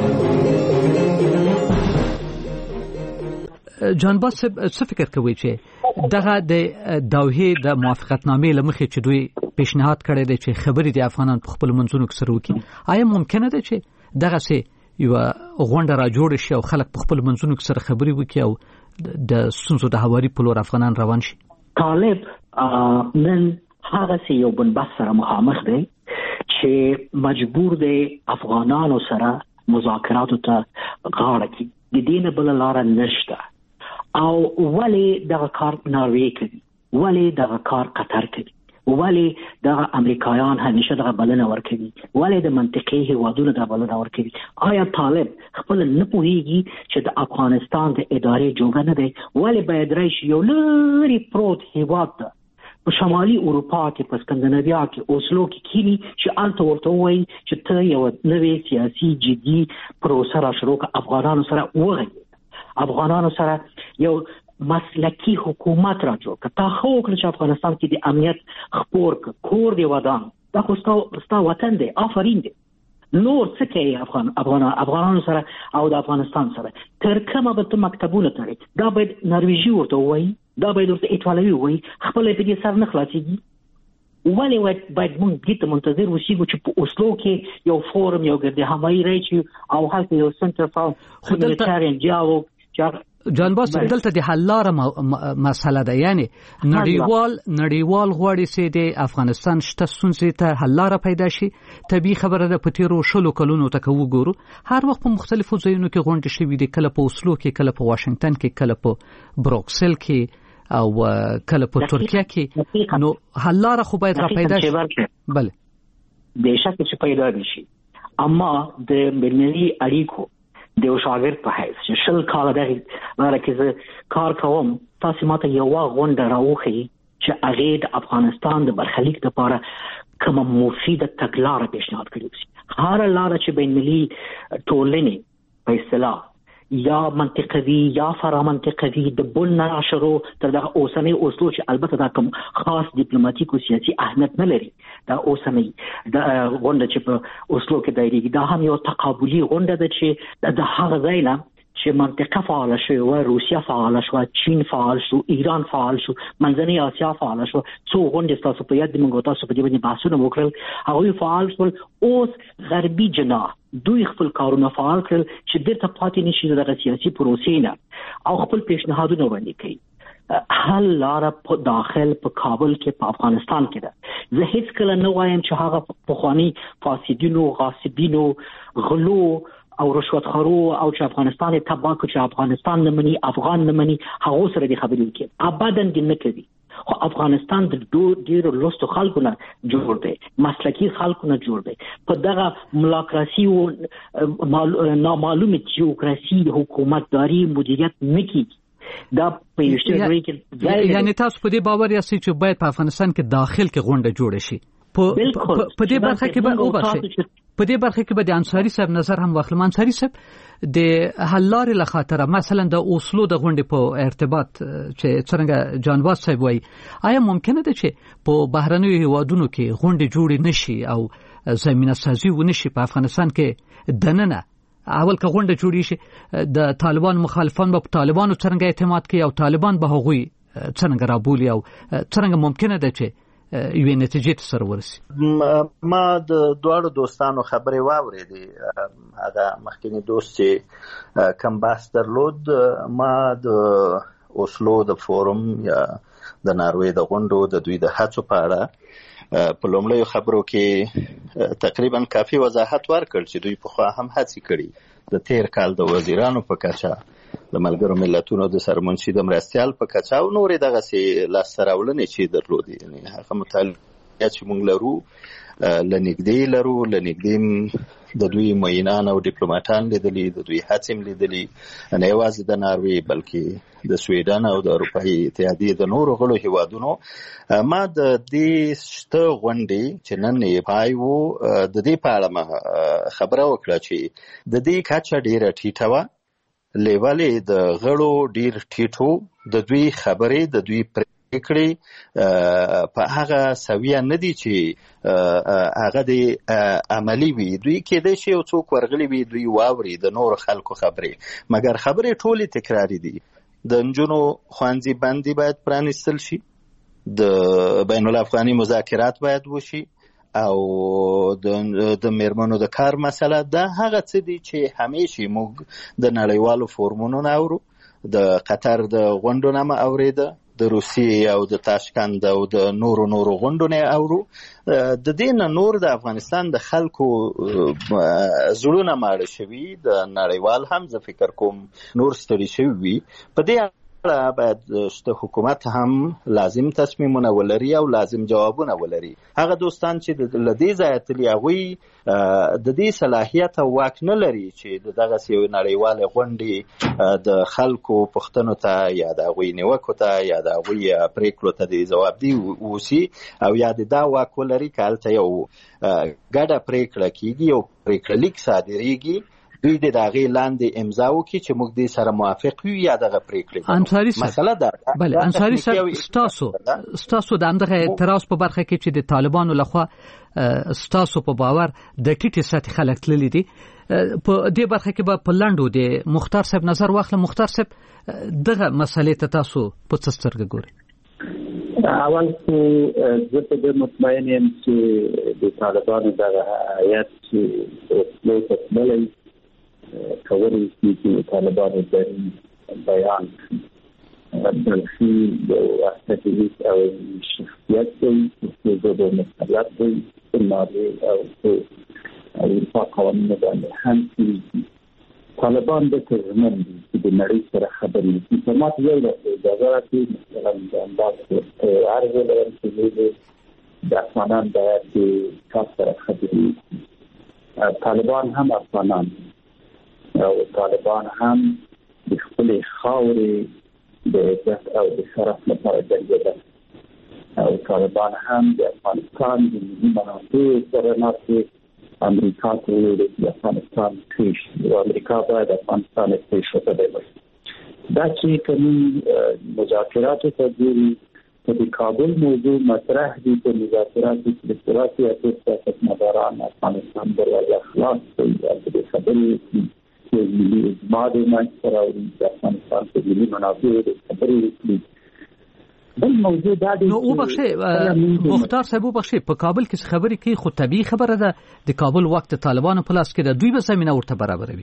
[SPEAKER 3] جان باس څه فکر کوي چې دغه د دوحې د موافقتنامې لمخې چې دوی پیشنهاد کړی دی چې خبرې د افغانان په خپل منځونو کې سره وکړي، آیا ممکنه ده چې دغه څه یو غونډه را جوړ شي او خلک په خپل منځونو کې سره خبرې وکړي او د ستونزو د هواري په لور افغانان روان شي؟
[SPEAKER 6] طالب نن هغه یو بنبست سره مخامخ دی چې مجبور دی افغانانو سره مذاکراتو ته غاړه کړي. د دې نه بل لار نشته. او ولی دغه کار ناروې کوي، ولی دغه کار قطر کوي، ولی دغه امریکایان همیشه دغه بلنه ورکوي، ولی د منطقي هیوادونو دغه بلنه ورکوي. آیا طالب خپل نه پوهیږي چې د افغانستان د ادارې جوړه نه دی؟ ولی باید راشي یو لري پروت هیواد ده په شمالي اروپا کې په سکندناویا کې اوسلو کې کینی چې الته ورته وایي چې ته یو نوې سیاسي جدي پروسه را شروع کړه، افغانانو سره وغږېږه، افغانانو سره یو مسلکی حکومت را جوړ کړه. تا خو وکړه چې افغانستان کې د امنیت خپور کور دی ودان، دا خو ستا وطن دی، آفرین دی. نور څه کوي افغانانو سره او د افغانستان سره؟ تر کومه به ته مکتبونه تړي؟ دا باید نرویژي ورته وایي، دا باید ورته ایټالوي وایي، خپل په دې سر نه خلاصيږي. ولې باید موږ دې ته منتظر اوسېږو چې په اوسلو کې یو فورم یو ګردي همایي راشي او هلته یو سنټر فار هیومانیټارین دیالوګ
[SPEAKER 3] جان باس دلته د حل لاره مسله ده، یعنی نړیوال غواړي چې د افغانستان شته ستونزې ته حل لاره پیدا شي. طبیعي خبره ده په تیرو 20 کلونو ته وګورو هر وخت په مختلفو ځایونو کې غونډې شوې دي، کله په اوسلو کې، کله په واشنگټن کې، کله په بروکسل کې او کله په ترکیه کې. نو حل لاره خو باید را پیدا شي. بله
[SPEAKER 6] بهشکه چې پیدا شي، اما د بین‌المللي اړیکو د یو شاګرد په حیث چې 20 کاله دغه لاره کې زه کار کوم، تاسو ماته یو غونډه راوخی چې هغه د افغانستان د برخلیک لپاره کومه مفیده تګلاره پیشنهاد کړې وي. هر لاره چې بین‌المللي ټولنې په اصطلاح یا منطقوي یا فرامنطقوي د بن نشرو تر دغه اوسنۍ اوسلو چې البته دا کوم خاص ډیپلوماټیک او سیاسي اهمیت نه لري، دا اوسنۍ د غونډه چې په اوسلو کې دایریږي دا هم یو تقابلي غونډه ده چې د هغه ځای نه چې منطقه فعال شو، روسیا فعال شو، چین فعال شو، ایران فعال شو، منځنۍ اسیا فعال شو، څو غونډې تاسو په یاد دي موږ تاسو په دې باندې بحثونه وکړل، هغه فعال شول. اوس غربي جناح دوی خپل کارونه فعال کړل چې بیرته پاتې نشي دغه سیاسي پروسې نه او خپل پیشنهادونه وړاندې کوي. حل لاره په داخل په کابل کې په افغانستان کې ده. زه هیڅ کله نه وایم چې هغه پخوانی فاسدینو، غاصبینو، غلو او رشوتخورو او چې افغانستان تباه کړي، چې افغانستان نه مني، افغان نه مني، هغه سره د خبرې کوي ابدا نه کوي. خو افغانستان د ډیرو لوستو خلکو نه جوړ دی، مسلکی خلکو نه جوړ دی. په دغه ملاکراسي او نامعلومه تیوکراسي حکومتداري مدیریت نکي. دا پېښې لري کې
[SPEAKER 3] یعنی تاسو په دې باور یاست چې باید په افغانستان کې داخل کې غونډه جوړ شي. په دې برخه کې به وباسي، په دې برخه کې به د انصاری صاحب نظر هم واخلم. انصاری صاحب د حل لارې لخاطر مثلا د اوسلو د غونډې په ارتباط چې څنګه جانواز صاحب وایي، آیا ممکنه ده چې په بهرنیو هیوادونو کې غونډې جوړې نشي او زمینه سازي ونشي په افغانستان کې دننه اول که غونډه جوړې شي د طالبان مخالفان به په طالبانو څنګه اعتماد کوي او طالبان به هغوی څنګه رابولي او څنګه ممکنه ده چې یوې نتیجې ته سره ورسي.
[SPEAKER 7] ما د دواړو دوستانو خبرې واورېدې. هغه مخکینی دوست چې کم بحث درلود، ما د اوسلو د فورم یا د ناروې د غونډو د دوی د هڅو په اړه په لومړیو خبرو کې تقریبا کافي وضاحت ورکړ چې دوی پخوا هم هڅې کړي د تیر کال د وزیرانو په کچه، د ملګرو ملتونو د سرمنشي د مرستیال په کچه او نورې دغسې لاسته راوړنې چې درلودې. یعنې هغه مطالعه چې موږ لرو له نږدې د دوی معینان او ډیپلوماټان لیدلي، د دوی هڅې هم لیدلي، نه یوازې د ناروې بلکې د سویډن او د اروپایي اتحادیې د نورو غړو هیوادونو. ما د دې شته غونډې چې نن یې پای و د دې په اړه خبره وکړه چې د دې کچه ډېره ټیټه وه، لیول یې د غړو ډېر ټیټ و، د دوی خبرې د دوی پرېکړې په هغه سویه نه دي چې هغه د عملي وي. دوی کېدای شي یو څوک ورغلي وي دوی واوري د نورو خلکو خبرې، مګر خبرې ټولې تکراري دي. د نجونو ښوونځي بندي باید پرانیستل شي، د بین الافغاني مذاکرات باید وشي، او د میرمنو د کار مسله. دا هغه څه دي چې همیشه موږ د نړیوالو فورمونو نه اورو، د قطر د غونډو نه اورېده، د روسیې او د تاشکند او د نورو غونډو نه اورو. د دې نه نور د افغانستان د خلکو زړونه ماړه شوي، د نړیوال هم زه فکر کوم نور ستړي شوي وي. په دې باید شته حکومت هم لازم تصمیمونه ولري او لازم جوابونه ولري. هغه دوستان چې له دې ځایه تلي هغوی د دې صلاحیت او واک نه لري چې دغسې یو نړیوالې غونډې د خلکو پوښتنو ته یا د هغوی نیوکو ته یا د هغوی پرېکړو ته د ځوابدهي اوسي، او یا د دا واک ولري که هلته یو ګډه پرېکړه کېږي، یو پرېکړه لیک صادرېږي، دوی د هغې لاندې امضا وکړي چې موږ دې سره موافق یو یا دغه پرېکړې.
[SPEAKER 3] انصاري صاحب، بله انصاري صاحب، ستاسو د همدغه اعتراض په برخه کې چې د طالبانو لخوا ستاسو په باور د ټیټې سطحې خلک تللي دي، په دې برخه کې به په لنډو د مختار صاحب نظر واخلم. مختار صاحب، دغه مسلې ته تاسو په څه سترګه ګورئ؟
[SPEAKER 5] اول خو زه په دې مطمئن یم چې د طالبانو دغه هیات چې اوسلو ته تللی کولی شي چې طالبانو دغه بیان بلخي یو استراتیژیک او شخصیت دی چې د مسلط دی په ناروې او اروپا قوانینو باندې هم طالبان د ترمن دي چې د نړۍ سره خبرې کوي. په ماته یو د وزارتي مثلا د امباسډر عرض لرم چې د افغانان باید د تاسو سره خبرې کوي. طالبان هم افغانان او طالبان هم د خپل خاورې د عزت او د شرف لپاره جنګېدل، او طالبان هم د افغانستان د ملي منافعو سره ناستې امریکا ته ویل چې افغانستان پیش او امریکا باید افغانستان پیش وکړي. دا چې کوم مذاکراتو ته ګوري په کابل موضوع مطرح دي، په مذاکراتو کې د سیاسي او سیاستمداران افغانستان دروازه خلاص کوي او د خبرې چې ملي اجماع د منځته راوړي، د افغانستان په ملي منافعو د خبرې وکړي. بل موضوع دا دی
[SPEAKER 3] نو وبخښئ مختار صاحب، وبخښئ په کابل کې خبرې کوي، خو طبیعي خبره ده د کابل وخت طالبانو په لاس کې ده، دوی به زمینه ورته برابروي.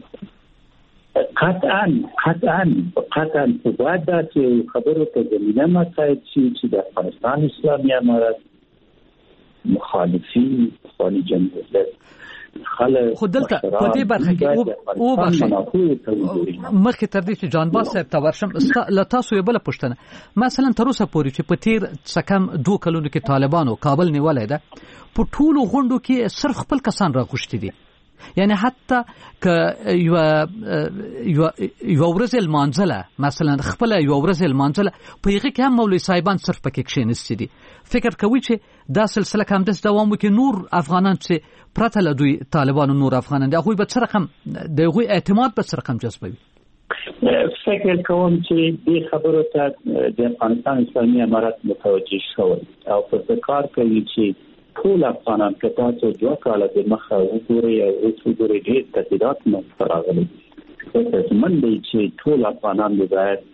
[SPEAKER 5] قطعا په باید دا چې خبرو ته زمینه مساعد شي چې د افغانستان اسلامي امارت مخالفین خالي جمهوریت
[SPEAKER 3] خو دلته په دې برخه کې مخکې تر دې چې جانباز صاحب ته ورشم، له تاسو یو بله پوښتنه. مثلا تر اوسه پورې چې په تیر څه کم 2 کلونو کې طالبانو کابل نیولی ده، په ټولو غونډو کې صرف خپل کسان راغوښتي دي. یعنی حتی که یو ورځ لمانځله، مثلا خپل یو ورځ لمانځله، په هغه کې هم مولوي صاحبان صرف پکې کښېنستي دي. فکر کوي چې دا سلسله که همداسې دوام وکړي، نور افغانان چې پرته له دوی طالبانو نور افغانان دي، هغوی به څه رقم د هغوی اعتماد به څه رقم جذبوي؟
[SPEAKER 5] فکر کوم چې دې خبرو ته د افغانستان اسلامي امارت متوجه شوی او په کار کوي چې ټول افغانان که تاسو 2 کاله د مخه وګورئ او وګورئ ډېر تهدیدات منځته راغلي. من دی چې ټول افغانان باید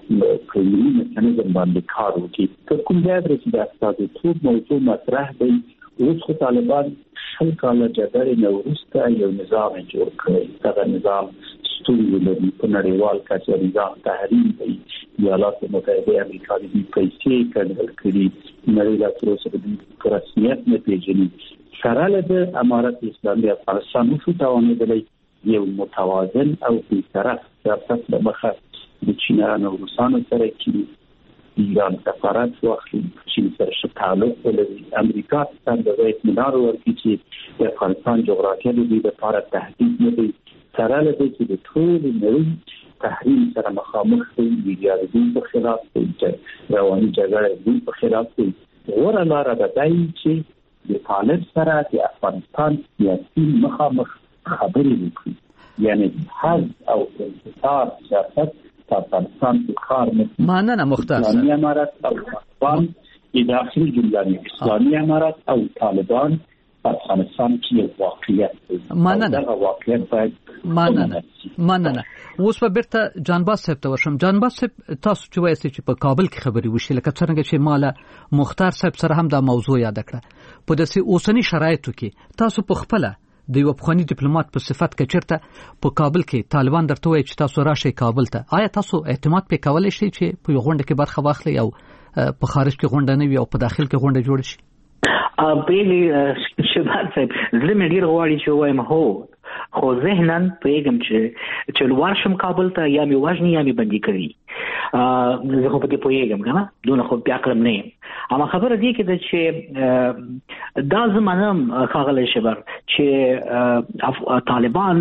[SPEAKER 5] قانوني میکانیزم باندې کار وکړي. که کوم ځای چې د استازیتوب موضوع مطرح دی، اوس خو طالبان 100 کاله جګړې نه وروسته یو نظام جوړ کړی. دغه نظام ستونزې لري، په نړیوال کچه نظام تحریم دی. ایالات متحده امریکا د پیسې کنټرول کړي، نړۍ لا تر اوسه د رسمیت نه پیژني. سره له امارت اسلامي افغانستان نشو توانېدلی یو متوازن او بی‌طرف سیاست له مخه د چینایانو او روسانو سره کې ایران سفارت واخلي، چین سره ښه تعلق ولري. امریکا ته د اطمینان ورکړي چې د افغانستان جغرافیه د دوی لپاره تهدید نه دی. سره له دې چې د ټول نړۍ تحریم سره مخامخ دی، میډیا د دوی په خلاف دی، رواني جګړه د دوی په خلاف دی. غوره لاره ده چې د طالب سره د افغانستان سیاسي مخامخ خبرې وکړي، یعنی حل او انتصار سیاست په افغانستان کې کار نه.
[SPEAKER 3] مننه مختار صاحب.
[SPEAKER 5] اسلامي امارت او طالبان داخلي جمله اسلامي امارت او طالبان په افغانستان کې یو واقعیت دی.
[SPEAKER 3] مننه.
[SPEAKER 5] دا واقعیت باید
[SPEAKER 3] مننه. اوس په بیرته جانباز صاحب ته ورشم. جانباز صاحب، تاسو چې وایئ چې په کابل کې خبرې وشي، لکه څنګه چې مالا مختار صاحب سره هم دا موضوع یاد کړه، په داسې اوسنی شرایطو کې تاسو په خپل د یو افغاني ډیپلوماټ په صفت کې چیرته په کابل کې طالبان درته وایي چې تاسو راشئ کابل ته، آیا تاسو اعتماد پې کولی شئ چې په یو غونډه کې برخه واخلئ او په خارج کې غونډه نه وي او په داخل کې غونډه جوړه شي؟
[SPEAKER 6] بیلی شباب صاحب، زړه مې ډېر غواړي چې ووایم هو، خو ذهناً پوهېږم چې ورشم کابل ته یا مې وژني یا مې بندي کوي. زه خو په دې پوهېږم که نه، دونه خو بې عقلم نه یم. اما خبره دې کې ده چې دا زه منم ښاغلی شبر چې طالبان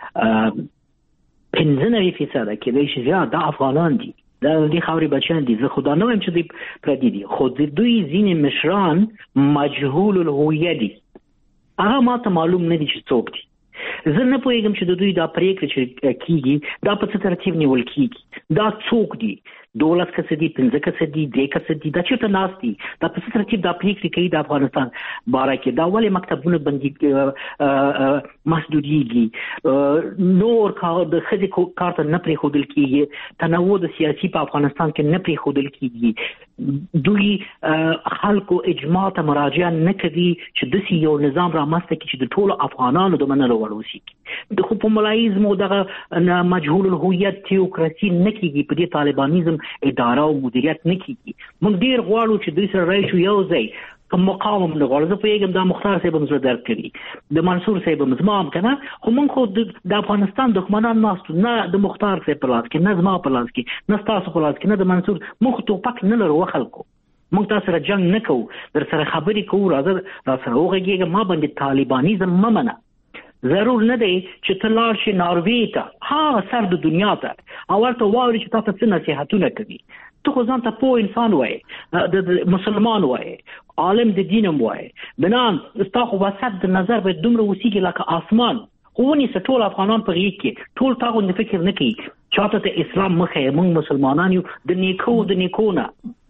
[SPEAKER 6] 95% کېدای شي زیات دا افغانان دي، دا د خاورې بچیان دي. زه خو دا نه وایم چې دوی پردي دي، خو د دوی ځینې مشران مجهول الهویه دي، هغه ما ته معلوم نه دي چې څوک دي. زه نه پوهېږم چې د دوی دا پرېکړه چې کېږي دا په څه ترتیب نیول کېږي، دا څوک دي، 12 کسه دي، 15 کسه دي، 2 کسه دي، دا چېرته ناست دي، دا په څه ترتیب دا پرېکړې کوي د افغانستان باره کې، دا ولې مکتبونه بندي محدودېږي، نور د ښځې کار ته نه پرېښودل کېږي، تنوع د سیاسي په افغانستان کې نه پرېښودل کېږي، دوی خلکو اجماع ته مراجعه نه کوي چې داسې یو نظام رامنځته کړي چې د ټولو افغانانو د منلو وړ اوسېږي. خو په ملایزم او دغه مجهول الهویت تیوکراسي نه کېږي، په دې طالبانیزم اداره او مدیریت نه کېږي. موږ ډېر غواړو چې دوی سره راشو یو ځای، که مقاوم نه غواړو. زه پوهېږم دا مختار صاحب هم زړه درد کوي، د منصور صاحب هم زما هم که نه، خو موږ خو د افغانستان دښمنان ناستو، نه د مختار صاحب په لاس کې، نه زما په لاس کې، نه ستاسو په لاس کې، نه د منصور. موږ خو ټوپک نه لرو خلکو، موږ تاسو سره جنگ نه کوو، در سره خبرې کوو، راځه را سره وغږېږه، ما باندې طالبانیزم مه منه. ضرور نه دی چې ته لاړ شې ناروې ته، هغه سر د دنیا ته، او ورته واوري چې تا ته څه نصیحتونه کوي. ته خو ځان ته پوه انسان وایې، د مسلمان وایې، عالم د دین هم وایې، بنان ستا خو وسط د نظر باید دومره وسیږي لکه آسمان. خو ونیسه ټول افغانان په غېږ کې، ټول تا غوندې فکر نه کوي، چاته ته اسلام مخ یې، موږ مسلمانان یو، د نیکو نه.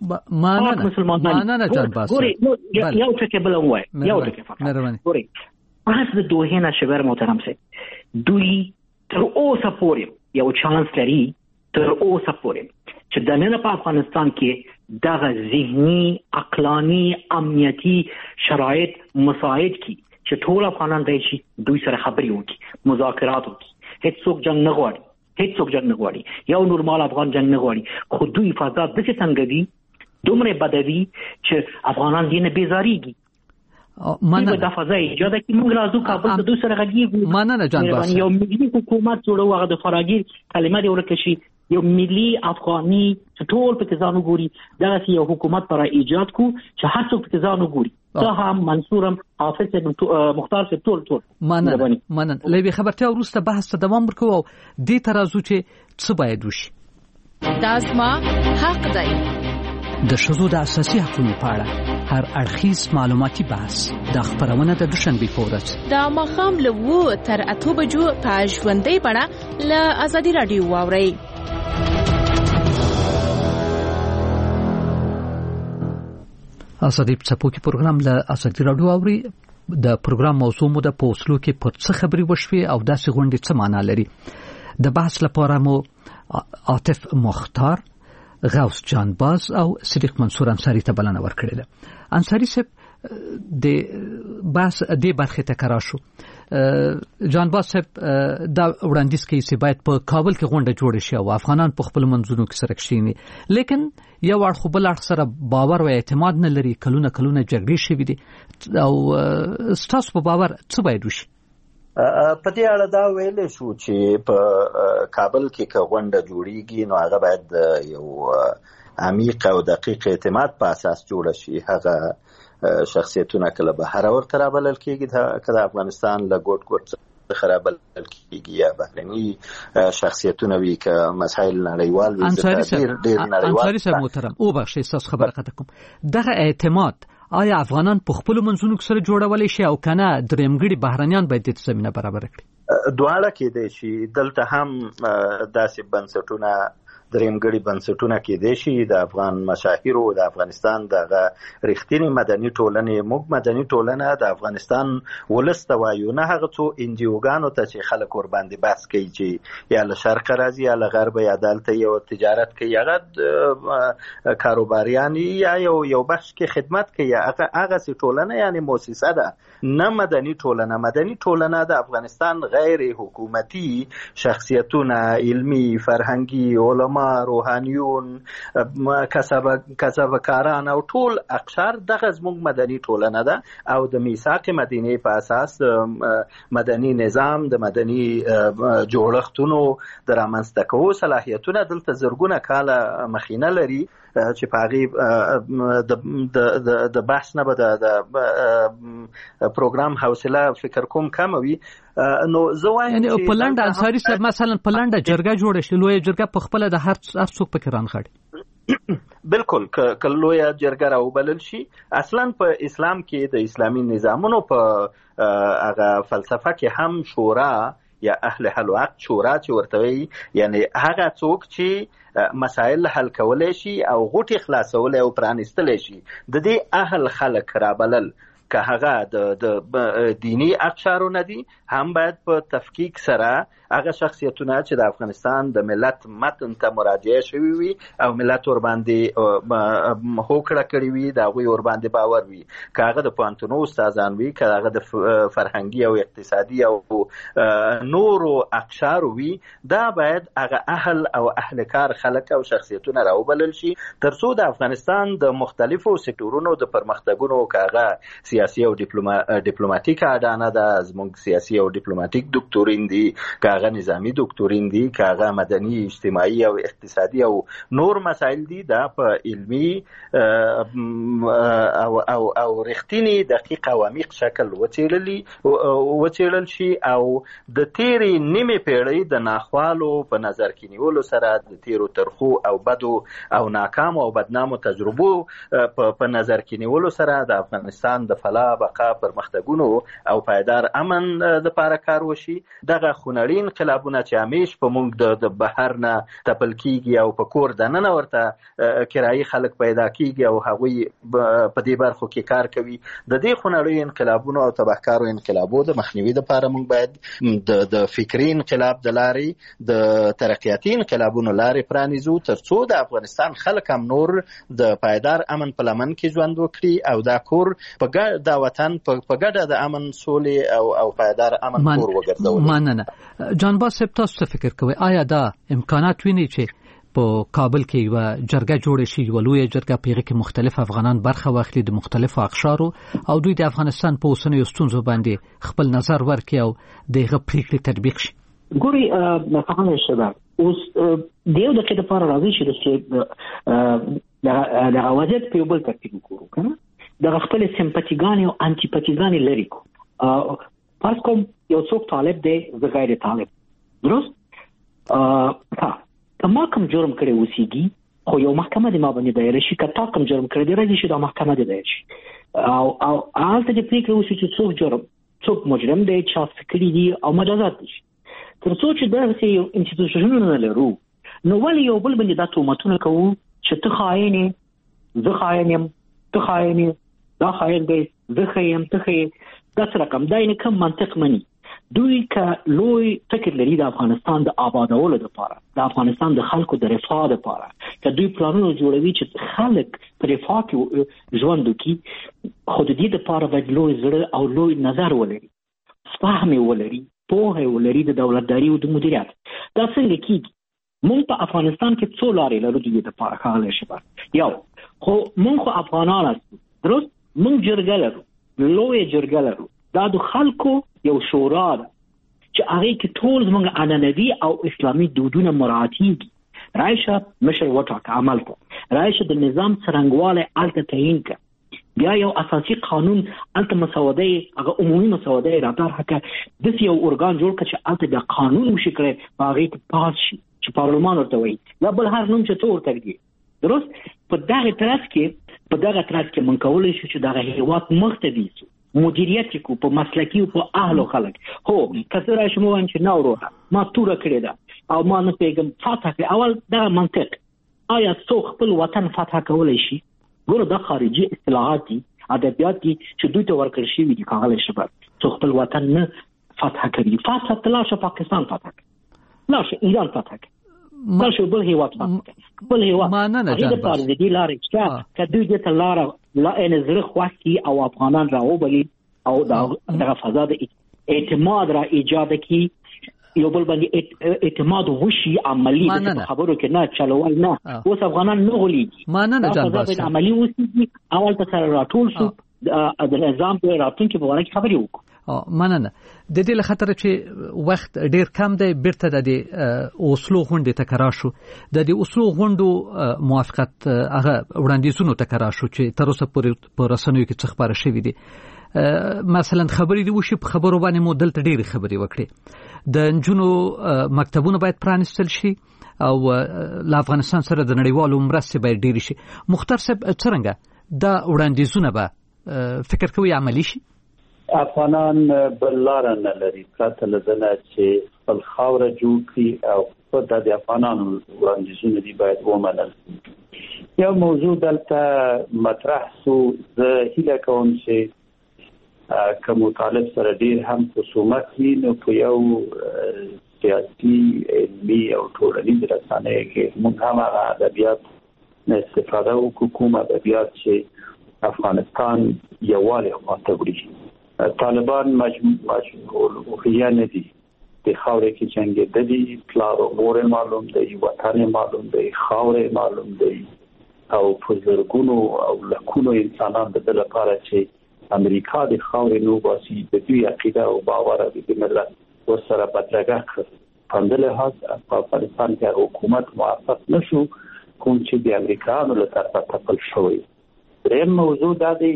[SPEAKER 3] مننه جانباز.
[SPEAKER 6] ګورې یو ټکی بل هم وایي، یو ټکی فقط ګورې، پس د دوحې نه شبر محترم صاحب، دوی تر اوسه پورې یو چانس لري، تر اوسه پورې چې دننه په افغانستان کې دغه ذهني، عقلاني، امنیتي شرایط مساعد کی چې ټول افغانان راشي، دوی سره خبرې وکړي، مذاکرات وکړي. هیڅوک جنگ نه غواړي، هیڅوک جنگ نه غواړي، یو نورمال افغان جنگ نه غواړي، خو دوی فضا داسې څنګه دي، دومره بدوي چې افغانان دې نه بیزاریږي.
[SPEAKER 3] مننه.
[SPEAKER 6] دا فضا ایجاد کی موږ راځو کابل ته دوی سره غږیږو.
[SPEAKER 3] مننه جانباز.
[SPEAKER 6] یو ملي حکومت جوړو، هغه د فراګیر کلمه دی ورکه شي، یو ملي افغاني ټول په ځان وګوري، دا یو حکومت پر ایجاد کو چې هر څوک په ځان وګوري، ته هم منصورم حافظ مختار سے ټول.
[SPEAKER 3] مننه. لوي خبرته ورسته بحث ته دوام ورکو او دې ترازو چې څه باید وشي.
[SPEAKER 2] دا زما حق دی.
[SPEAKER 3] د ښځو د اساسي حقوقو په اړه هر اړخیز معلوماتي بحث د خبرونه د دوشنبه په ورځ
[SPEAKER 2] د ماښام له 7 تر 8 بجو په ژوندۍ بڼه له ازادي رادیو واورئ.
[SPEAKER 3] ازادي څپوکي پروګرام له ازادي رادیو اوري. د پروګرام موضوع مو د پوسلو کې پر څه خبري وشوي او داسې غونډې څه معنا لري. د بحث لپاره مو عاطف مختار غوث جان باز او صدیق منصور انصاری ته بلنه ورکړې ده. انصاری صاحب د بس د برخه ته کرا شو. جان باز صاحب دا وړاندیز کوي چې باید په کابل کې غونډه جوړه شي او افغانان په خپل منځونو کې سره کښیني، لیکن یو اړخ خو بل اړخ سره باور او اعتماد نه لري. کلونه جګړې شوې دي او ستاسو په باور څه باید وشي؟
[SPEAKER 7] په دې اړه دا ویل شو چې په کابل کې غونډه جوړیږي نو هغه باید یو عمیق او دقیق اعتماد په اساس جوړ شي. هغه شخصیتونه کله بهر ورته رابلل کېږي که د افغانستان له ګوټ خرابل کېږي یا بهرني شخصیتونه وي که مسایل نړیوال وي.
[SPEAKER 3] انصاری صاحب محترم او بخښئ ستاسو خبره قطع کوم. دغه اعتماد آیا افغانان په خپل منځونو کې سره جوړولی شي او کنه درېمګړي بهرنیان باید د زمینه برابر کړي؟
[SPEAKER 7] دواړه کېدای شي. دلته هم داسې بنسټونه درېمګړي بنسټونه کېدای شي. د افغان مشاهیرو د افغانستان دغه رښتینې مدني ټولنې، موږ مدني ټولنه د افغانستان ولس ته وایو، نه هغه څو انجیوګانو ته چې خلک ورباندې بحث کوي چې یا له شرقه راځي یا له غربه یا دلته یو تجارت کوي، هغه کاروباریان یا یو بخش کې خدمت کوي. هغه ټولنه یعنی مؤسسه ده، نه مدني ټولنه. مدني ټولنه د افغانستان غیر حکومتي شخصیتونه، علمي، فرهنګي، علما، روحانیون، کسبکاران او ټول اقشار دغه زموږ مدني ټولنه ده او د میثاق مدینه په اساس مدني نظام، د مدني جوړښتونو د رامنځته کولو صلاحیتونه دلته زرګونه کاله مخینه لري چې په هغې د بحث نه به د پروګرام حوصله فکر کوم کم وي. نو زه وایم
[SPEAKER 3] چې په لنډه انصاري صاحب مثلا په لنډه جرګه جوړه شي، لویه جرګه په خپله د هر څوک پکې رانغاړي.
[SPEAKER 7] بالکل که لویه جرګه راوبلل شي. اصلا په اسلام کې د اسلامي نظامونو په هغه فلسفه کې هم شورا یا اهل حل و عقد شورا چې ورته وایي، یعنی هغه څوک چې مسائل حل کولی شي او غوټې خلاصولی او پرانیستلی شي، د دې اهل خلک رابلل که هغه د دینی اقشارو نه دي، هم باید په تفکیک سره هغه شخصیتونه چې د افغانستان د ملت متن ته مراجعه شوي وي او ملت ورباندې هوکړه کړې وي، د هغوی ورباندې باور وي، که هغه د پوهنتونو استادان وي، که هغه د فرهنګي او اقتصادي او نورو اقشارو وي، دا باید هغه اهل او اهل کار خلک او شخصیتونه راوبلل شي تر څو د افغانستان د مختلفو سکتورونو د پرمختګونو، که هغه سیاسي او ډیپلوماټیک اډانه ده، زموږ سیاسي او ډیپلوماټیک دکتورین دي، که هغه نظامی دکتورین دي، که هغه مدني، اجتماعي او اقتصادي او نور مسایل دي، دا په علمي او رښتینی دقیق او عمیق شکل وڅېړل شي او د تیرې نیمې پیړۍ د ناخوالو په نظر کې نیولو سره، د تیرو ترخو او بدو او ناکامو او بدنامو تجربو په نظر کې نیولو سره د افغانستان د فلاح، بقا، پرمختګونو او پایدار امن لپاره کار وشي. دغه خونړي انقلابونه چې همیش په موږ د بهر نه تپل کیږي او په کور دننه ورته کرایي خلک پیدا کیږي او هغوی په دې برخو کې کار کوي، د دې خونړي انقلابونو او تبهکارو انقلابو د مخنیوي لپاره موږ باید د فکري انقلاب د لارې، د ترقیاتي انقلابونو لارې پرانیزو تر څو د افغانستان خلک هم نور د پایدار امن په لمن کې ژوند وکړي او دا کور دا وطن په ګډه د امن، سولې او پایدار امن کور وګرځوي.
[SPEAKER 3] مننه. جان باز صاحب، تاسو څه فکر کوئ؟ آیا دا امکانات ویني چې په کابل کې یوه جرګه جوړه شي، یوه لویه جرګه، په هغې کې مختلف افغانان برخه واخلي د مختلفو اقشارو او دوی د افغانستان په اوسنیو ستونزو باندې خپل نظر ورکړي او د هغه پرېکړې تطبیق شي؟
[SPEAKER 6] ګوري فهمه شباب اوس دیو د کې د لپاره راځي چې د وضعیت په یو بل ترتیب وکړو، کنه د خپل سمپاتیګانې او انټیپاتیګانې لري کو. پس کوم یو څوک طالب دی، زه غیر طالب، درست؟ که ما کوم جرم کړی اوسېږي خو یو محکمه د ما باندې دایره شي، که تا کوم جرم کړی دی راځي چې دا محکمه دې دایره شي او هلته د پرېکړې وشي چې څوک مجرم دی، چا کړي دي او مجازات دي شي. تر څو چې داسې یو انسټیټیوشنونه نه لرو نو ولې یو بل باندې دا تهمتونه کوو چې ته خاین یې، زه خاین یم، ته خاین یې، دا خاین دی، زه ښه یم، ته ښه یې. داسې رقم دا یعنې کوم منطق مني؟ دوی که لوی فکر لري د افغانستان د آبادولو لپاره، د افغانستان د خلکو د رفاه لپاره، که دوی پلانونه جوړوي چې خلک په رفاه کې ژوند وکړي، خو د دې لپاره باید لوی زړه او لوی نظر ولري، فهم ولري، پوهه ولري د دولتداري او د مدیریت. دا څنګه کیږي؟ مونږ په افغانستان کې څو لارې لرو د دې لپاره ښاغلی شبر. یو خو مونږ خو افغانان یو، درست؟ مونږ جرګه لرو، لویه جرګه لرو، دا د خلکو یو شورا ده چې هغې کې ټول زموږ عنعنوي او اسلامي دودونه مراعاتېږي. راشه مشر وټاکه عمل کړه، راشه د نظام څرنګوالی هلته تعیین کړه، بیا یو اساسي قانون هلته مسوده هغه عمومي مسوده یې راطرحه کړه، داسې یو ارګان جوړ کړه چې هلته بیا قانون وشي کړی، په هغې کې پاس شي چې پارلمان ورته وایي، یا بل هر نوم چې څه ورته ږدي. درست؟ په دغه ترڅ کې موږ کولی شو چې دغه هېواد مخته بیسو، مدیریت یې کړو په مسلکي او په اهلو خلک. هو که څه راشم ووایم چې نه وروره ما توره کړې ده او ما نه پوهېږم فتح کړې، اول دغه منطق آیا څوک خپل وطن فتح کولی شي؟ ګوره دا خارجي اصطلاحات دي، ادبیات دي چې دوی ته ورکړل شوي دي ښاغلی شبر، څوک خپل وطن نه فتح کوي. فتح ته لاړ شه پاکستان فتح کړه، لاړ شه ایران فتح کړه، لاړ شه بل هېواد فتح کړه، بل هېواد. هغې دپاره د دې لارې شته که دوی دې ته لاره زړه خوښ کړي او افغانان راوبلي او دغه فضا د اعتماد را ایجاد کړي، یو بل باندې اعتماد وشي عملی، د خبرو کې نه چلول نه. اوس افغانان نه غولېږي،
[SPEAKER 3] مننه جانباز صاحب،
[SPEAKER 6] عملی وسیږي. اول ته سره راټول شو د نظام په راتلونکي په اړه خبرې وکړو.
[SPEAKER 3] مننه. د دې له خاطر چې وخت ډیر کم دی، بیرته د اوسلو غونډې ته کرا شو. د دې اوسلو غونډو موافقت هغه وړاندیزونو ته کرا شو چې تر اوسه پورې په رسنیو کې څه خبره شوې دي. مثلا خبرې دی وشي، په خبرو باندې مو دلته ډېرې خبرې وکړې. د نجونو مکتبونه باید پرانستل شي او له افغانستان سره د نړیوالو مرستې باید ډېرې شي. مختار صاحب څرنګه دا وړاندیزونه به فکر کوي عملي شي؟
[SPEAKER 5] افغانان بل لاره نه لري پرته له دې نه چې خپل خاوره جوړ کړي او خپل د افغانانو وړاندیزونه دي باید ومنل. یو موضوع دلته مطرح سو، زه هیله کوم چې که مطالب سره ډیر هم خصومت وي نو په یو سیاسي علمي او ټولنیز رسنۍ کې موږ هم هغه ادبیات نه استفاده وکړو، کوم ادبیات چې افغانستان یووالی خواته وړي. طالبان مجموعه نه دي، د خاورې کې جنګېدلي، پلار او مور معلوم دی، وطن معلوم دی، خاورې معلوم دی، او په زرګونو او لکونو انسانان د لپاره چې امریکا د خاورې نو باسي د دوی عقیده او باور د ملت ورسره بدرګه کړ. په همدې لحاظ په افغانستان کې حکومت موافق نشو کوم چې د امریکایانو له طرفه ټاکل شوی. دریم موضوع دا دی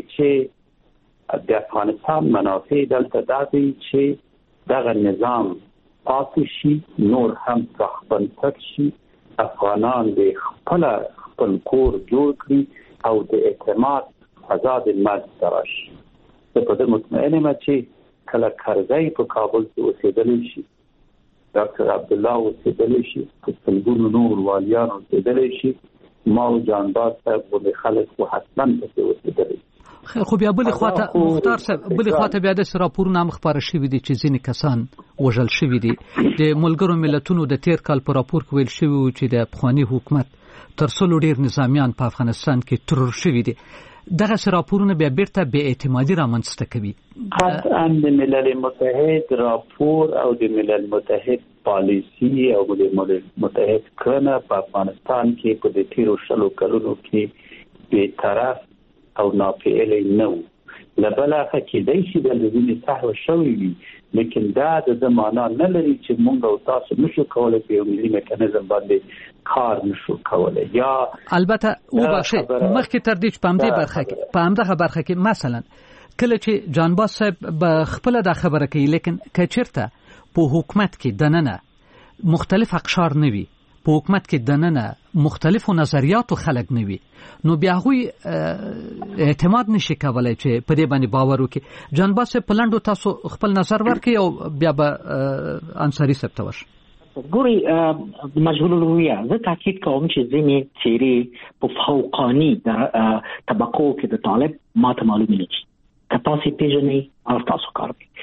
[SPEAKER 5] چې د افغانستان منافع دلته دا دی چې دغه نظام پاتې شي، نور هم ځواکمن شي، افغانان د خپل کور جوړ کړي او د اعتماد آزاد مجلس راشي. زه په دې مطمئن یم چې کله کرزی په کابل کې اوسېدلی شي، ډاکټر عبدالله اوسېدلی شي، په سلګونو نور والیان اوسېدلی شي، ما او جانباز صاحب غوندې خلک خو حتما پسې اوسېدلی.
[SPEAKER 3] خو بیا بلې خواته مختار صاحب، بلې خواته بیا داسې راپورونه هم خپاره شوي دي چې ځینې کسان وژل شوي دي. د ملګرو ملتونو د تیر کال په راپور کې ویل شوي و چې د پخواني حکومت تر څلو ډېر نظامیان په افغانستان کې ترور شوي دي. دغه راپورونه بیا بیرته بې اعتمادي رامنځته کوي.
[SPEAKER 5] قطعا د ملل متحد راپور او د ملل متحد پالیسی او د ملل متحد کړنه په افغانستان کې په د تیرو 10 کلونو کې بې طرف او ناپېیلی نه و. له بله خوا کېدای شي د ځینې سهو شوی وي، لیکن دا د معنا نه لري چې موږ او تاسو نشو کولی په یو ملي میکانیزم باندې کار نشو کولی. یا
[SPEAKER 3] البته وبخښئ مخکې تر دې چې په همدغه برخه کې مثلا کله چې جانباز صاحب به خپله دا خبره کوي، لیکن که چېرته په حکومت کې دننه مختلف اقشار نه وي، په حکومت کې دننه مختلفو نظریاتو خلک نه وي، نو بیا هغوی اعتماد نشي کولی چې په دې باندې باور وکړي. جانباز صاحب په لنډو تاسو خپل نظر ورکړئ او بیا به انصاري صاحب ته ورشو.
[SPEAKER 6] ګوري مجهول الهویه، زه تاکید کوم چې ځینې څیرې په فوقاني طبقو کې د طالب ماته معلومې نه دي. که تاسو پیژنئ او تاسو کار کوئ،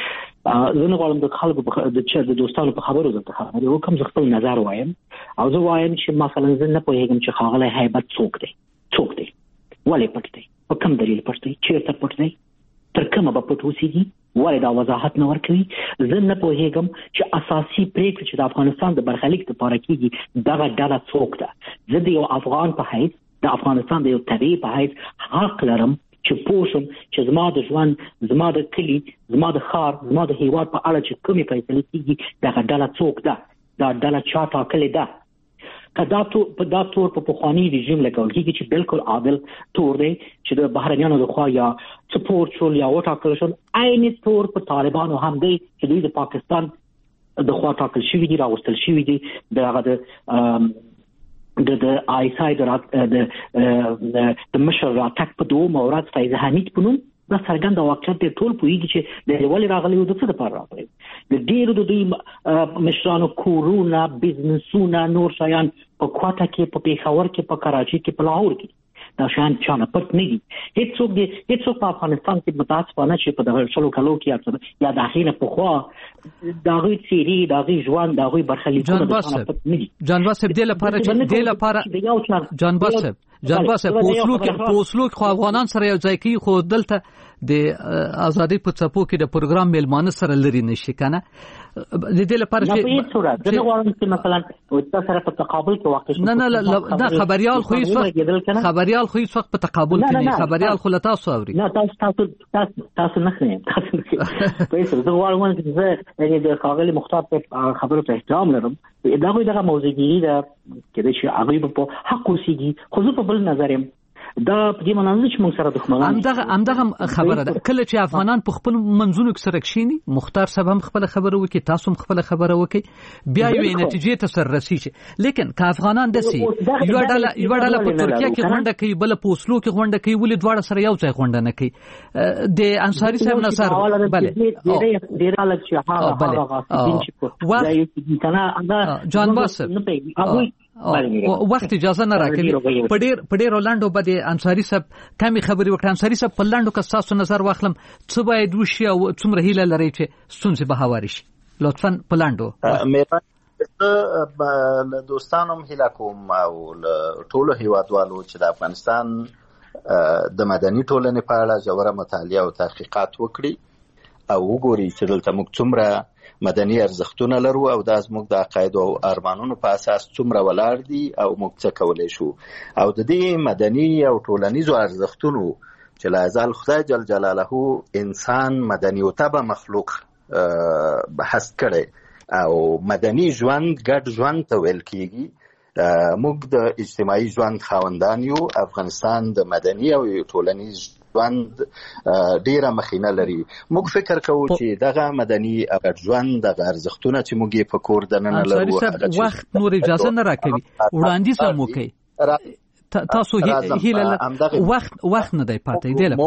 [SPEAKER 6] زه نه غواړم د خلکو د دوستانو په خبرو ځکه خبرې وکم، زه خپل نظر وایم او زه وایم چې مثلا زه نه پوهیږم چې ښاغلی هیبت څوک دی ولې پټ دی، په کوم دلیل پټ دی، چیرته پټ دی، تر کومه به پټ اوسېږي، ولې دا وضاحت نه ورکوي. زه نه پوهیږم چې اساسي پریکړه چې د افغانستان د برخلیک لپاره کیږي دغه ډله څوک ده. زه د یو افغان په حیث، د افغانستان د یو تبعي په حیث حق لرم چې پوه شم چې زما د ژوند، زما د کلي، زما د ښار، زما د هیواد په اړه چې کومې فیصلې کیږي دغه ډله څوک ده، دا ډله چا ټاکلې ده. که دا تور په پخواني رژیم لګول کیږي چې بالکل عادل تور دی چې د بهرنیانو لخوا یا سپورټ شول یا وټاکل شول، عین تور په طالبانو هم دی چې دوی د پاکستان د خوا ټاکل شوي دي، راوستل شوي دي. د آی اس آی د مشر راتګ په دوه ورځ فیض حمید په نوم دا څرګند واقعیت دی. ټول پوهیږي چې د ولې راغلی و، د څه لپاره راغلی، د ډېرو د دوی مشرانو کورونه، بزنسونه، نور شیان په کوټه کې، په پېښور کې، په کراچي کې، په لاهور کې، دا شیان چانه پټ نه دي. هیڅوک په افغانستان کې متاسفانه چې په دغه شلو کلو کې یا د هغې نه پخوا د هغوی څېرې، د هغوی ژوند، د هغوی برخلیکونه د چانه پټ نه دي.
[SPEAKER 3] جانباز صاحب دې لپاره جانباز صاحب په اوسلو کې خو افغانان سره یو ځای کوي، خو دلته د ازادۍ په څپو کې د پروګرام میلمانه سره لري نشي کنه. د دې لپاره چې
[SPEAKER 6] په هیڅ صورت نه غواړم چې مثلا تاسو سره په تقابل کې واقع شي.
[SPEAKER 3] نه خبريال خو هیڅ وخت په تقابل کې نه، خبريال خو لتا تاسو اوري.
[SPEAKER 6] نه تاسو نه خیم په هیڅ زه غواړم چې زه د ښاغلي مختار په خبرو ته احترام لرم. دغه موضوعګیري ده کېدای شي هغوی په حق اوسېږي، خو زه په بل نظر یم دا په دې معنی نه چې موږ سره دښمنان
[SPEAKER 3] همدغه خبره ده. کله چې افغانان په خپل منځونو کې سره کښینی، مختار صاحب هم خپل خبره وکي، تاسو هم خپل خبره وکي، بیا یو نتیجې ته سره رسیږي. لیکن که افغانان دسي یو ډله په ترکیه کې غونډه کوي، بل په اوسلو کې غونډه کوي، ولې دواړه سره یو ځای غونډه نه کوي؟ د انصاری صاحب نصر
[SPEAKER 6] ډیر الګ چې
[SPEAKER 3] جانباز وخت اجازه نه راکوي. په ډېر لاندو باندې انصاری صاحب کمی خبري وکړه. انصاری صاحب په لاندو کې تاسو نظر واخلم څه باید وشي او څومره هیله لري چې ستونزې به هواري شي؟ لطفاً په لاندو.
[SPEAKER 7] له دوستانو هیله کوم او ټولو هیوادوالو چې د افغانستان د مدني ټولنې په اړه ژوره مطالعه او تحقیقات وکړي او وګوري چې دلته موږ څومره مدني ارزښتونه لرو او دا زموږ د عقایدو او ارمانونو په اساس څومره ولاړ دي او موږ څه کولی شو. او د دې مدني او ټولنیزو ارزښتونو چې لا یزال خدای جل جلاله انسان مدني او تبع مخلوق بحث کړي او مدني ژوند ګډ ژوند ته ویل کېږي. موږ د اجتماعي ژوند خاوندان یو. افغانستان د مدني او ټولنیز ژوند ډیره مخینه لري. موږ فکر کوو چې دغه مدني ژوند دغه ارزښتونه چې موږ یې په کور دننه لرو
[SPEAKER 3] وخت نور اجازه نه راکوي وړاندیز هم وکړي. تاسو هیله وخت نه دی پاتې دی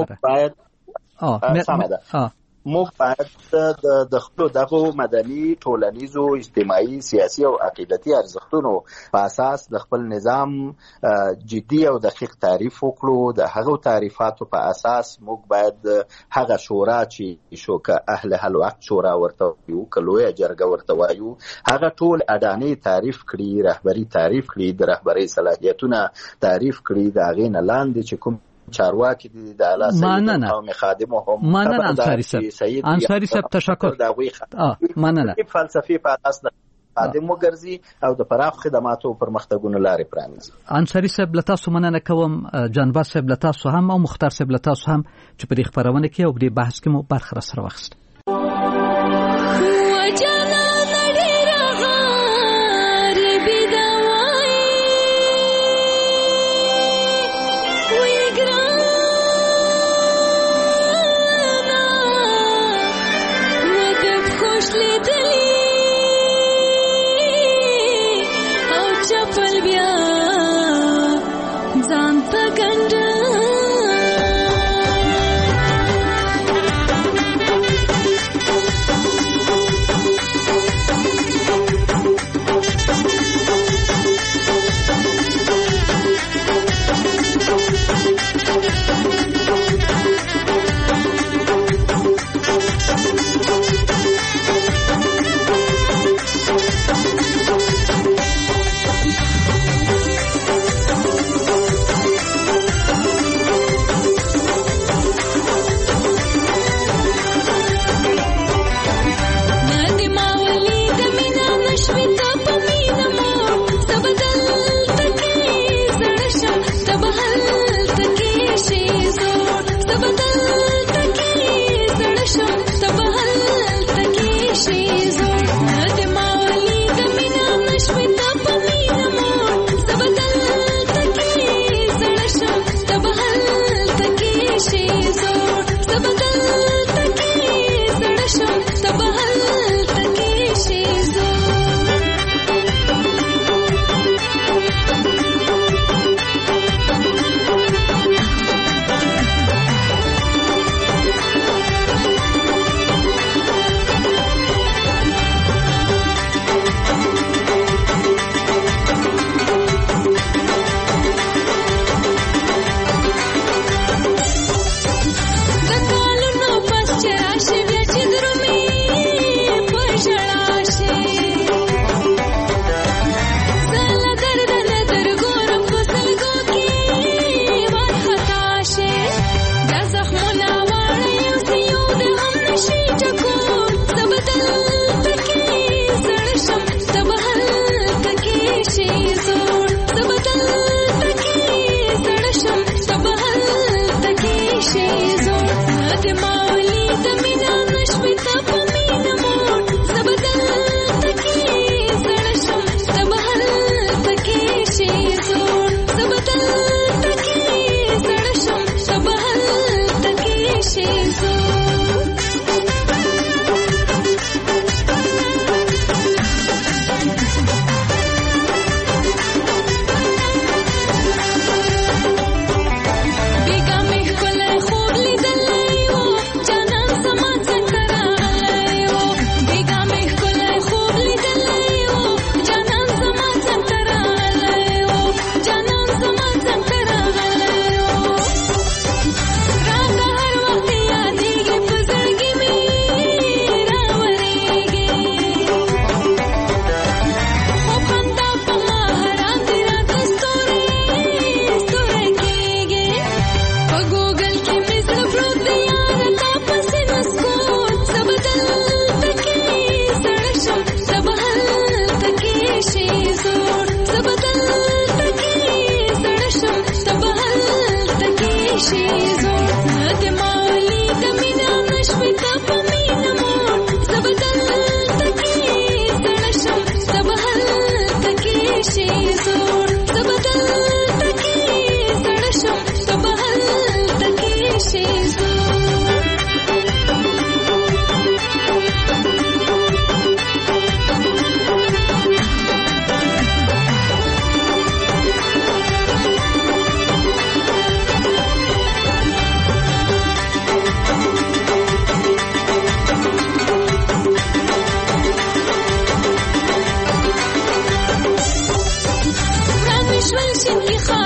[SPEAKER 3] لپاره
[SPEAKER 7] موږ باید د خپل دغه مدني ټولنیزو اجتماعي سیاسي او عقیدتي ارزښتونو په اساس د خپل نظام جدي او دقیق تعریف وکړو. د هغو تعریفاتو په اساس موږ باید هغه شورا چې شوکه اهل حل وقت شورا ورته وایو، کلوې جرګه ورته وایو، هغه ټول اډانې تعریف کړي، رهبري تعریف کړي، د رهبري صلاحیتونه تعریف کړي، د هغې نه لاندې چې کوم چارواکي دي د اعلی سید قوم خادمو هم
[SPEAKER 3] مننه. انصاری صاحب تشکر. مننه.
[SPEAKER 7] فلسفي په اساس د خادمو ګرځي او د پراخ خدماتو پرمختګونو لارې پرانیزي.
[SPEAKER 3] انصاری صاحب له تاسو مننه کوم. جانباز صاحب له تاسو هم او مختار صاحب له تاسو هم چې په دې خبرونه کې او په دې بحث کې مو برخه سره واخیسته.
[SPEAKER 8] ژوند شین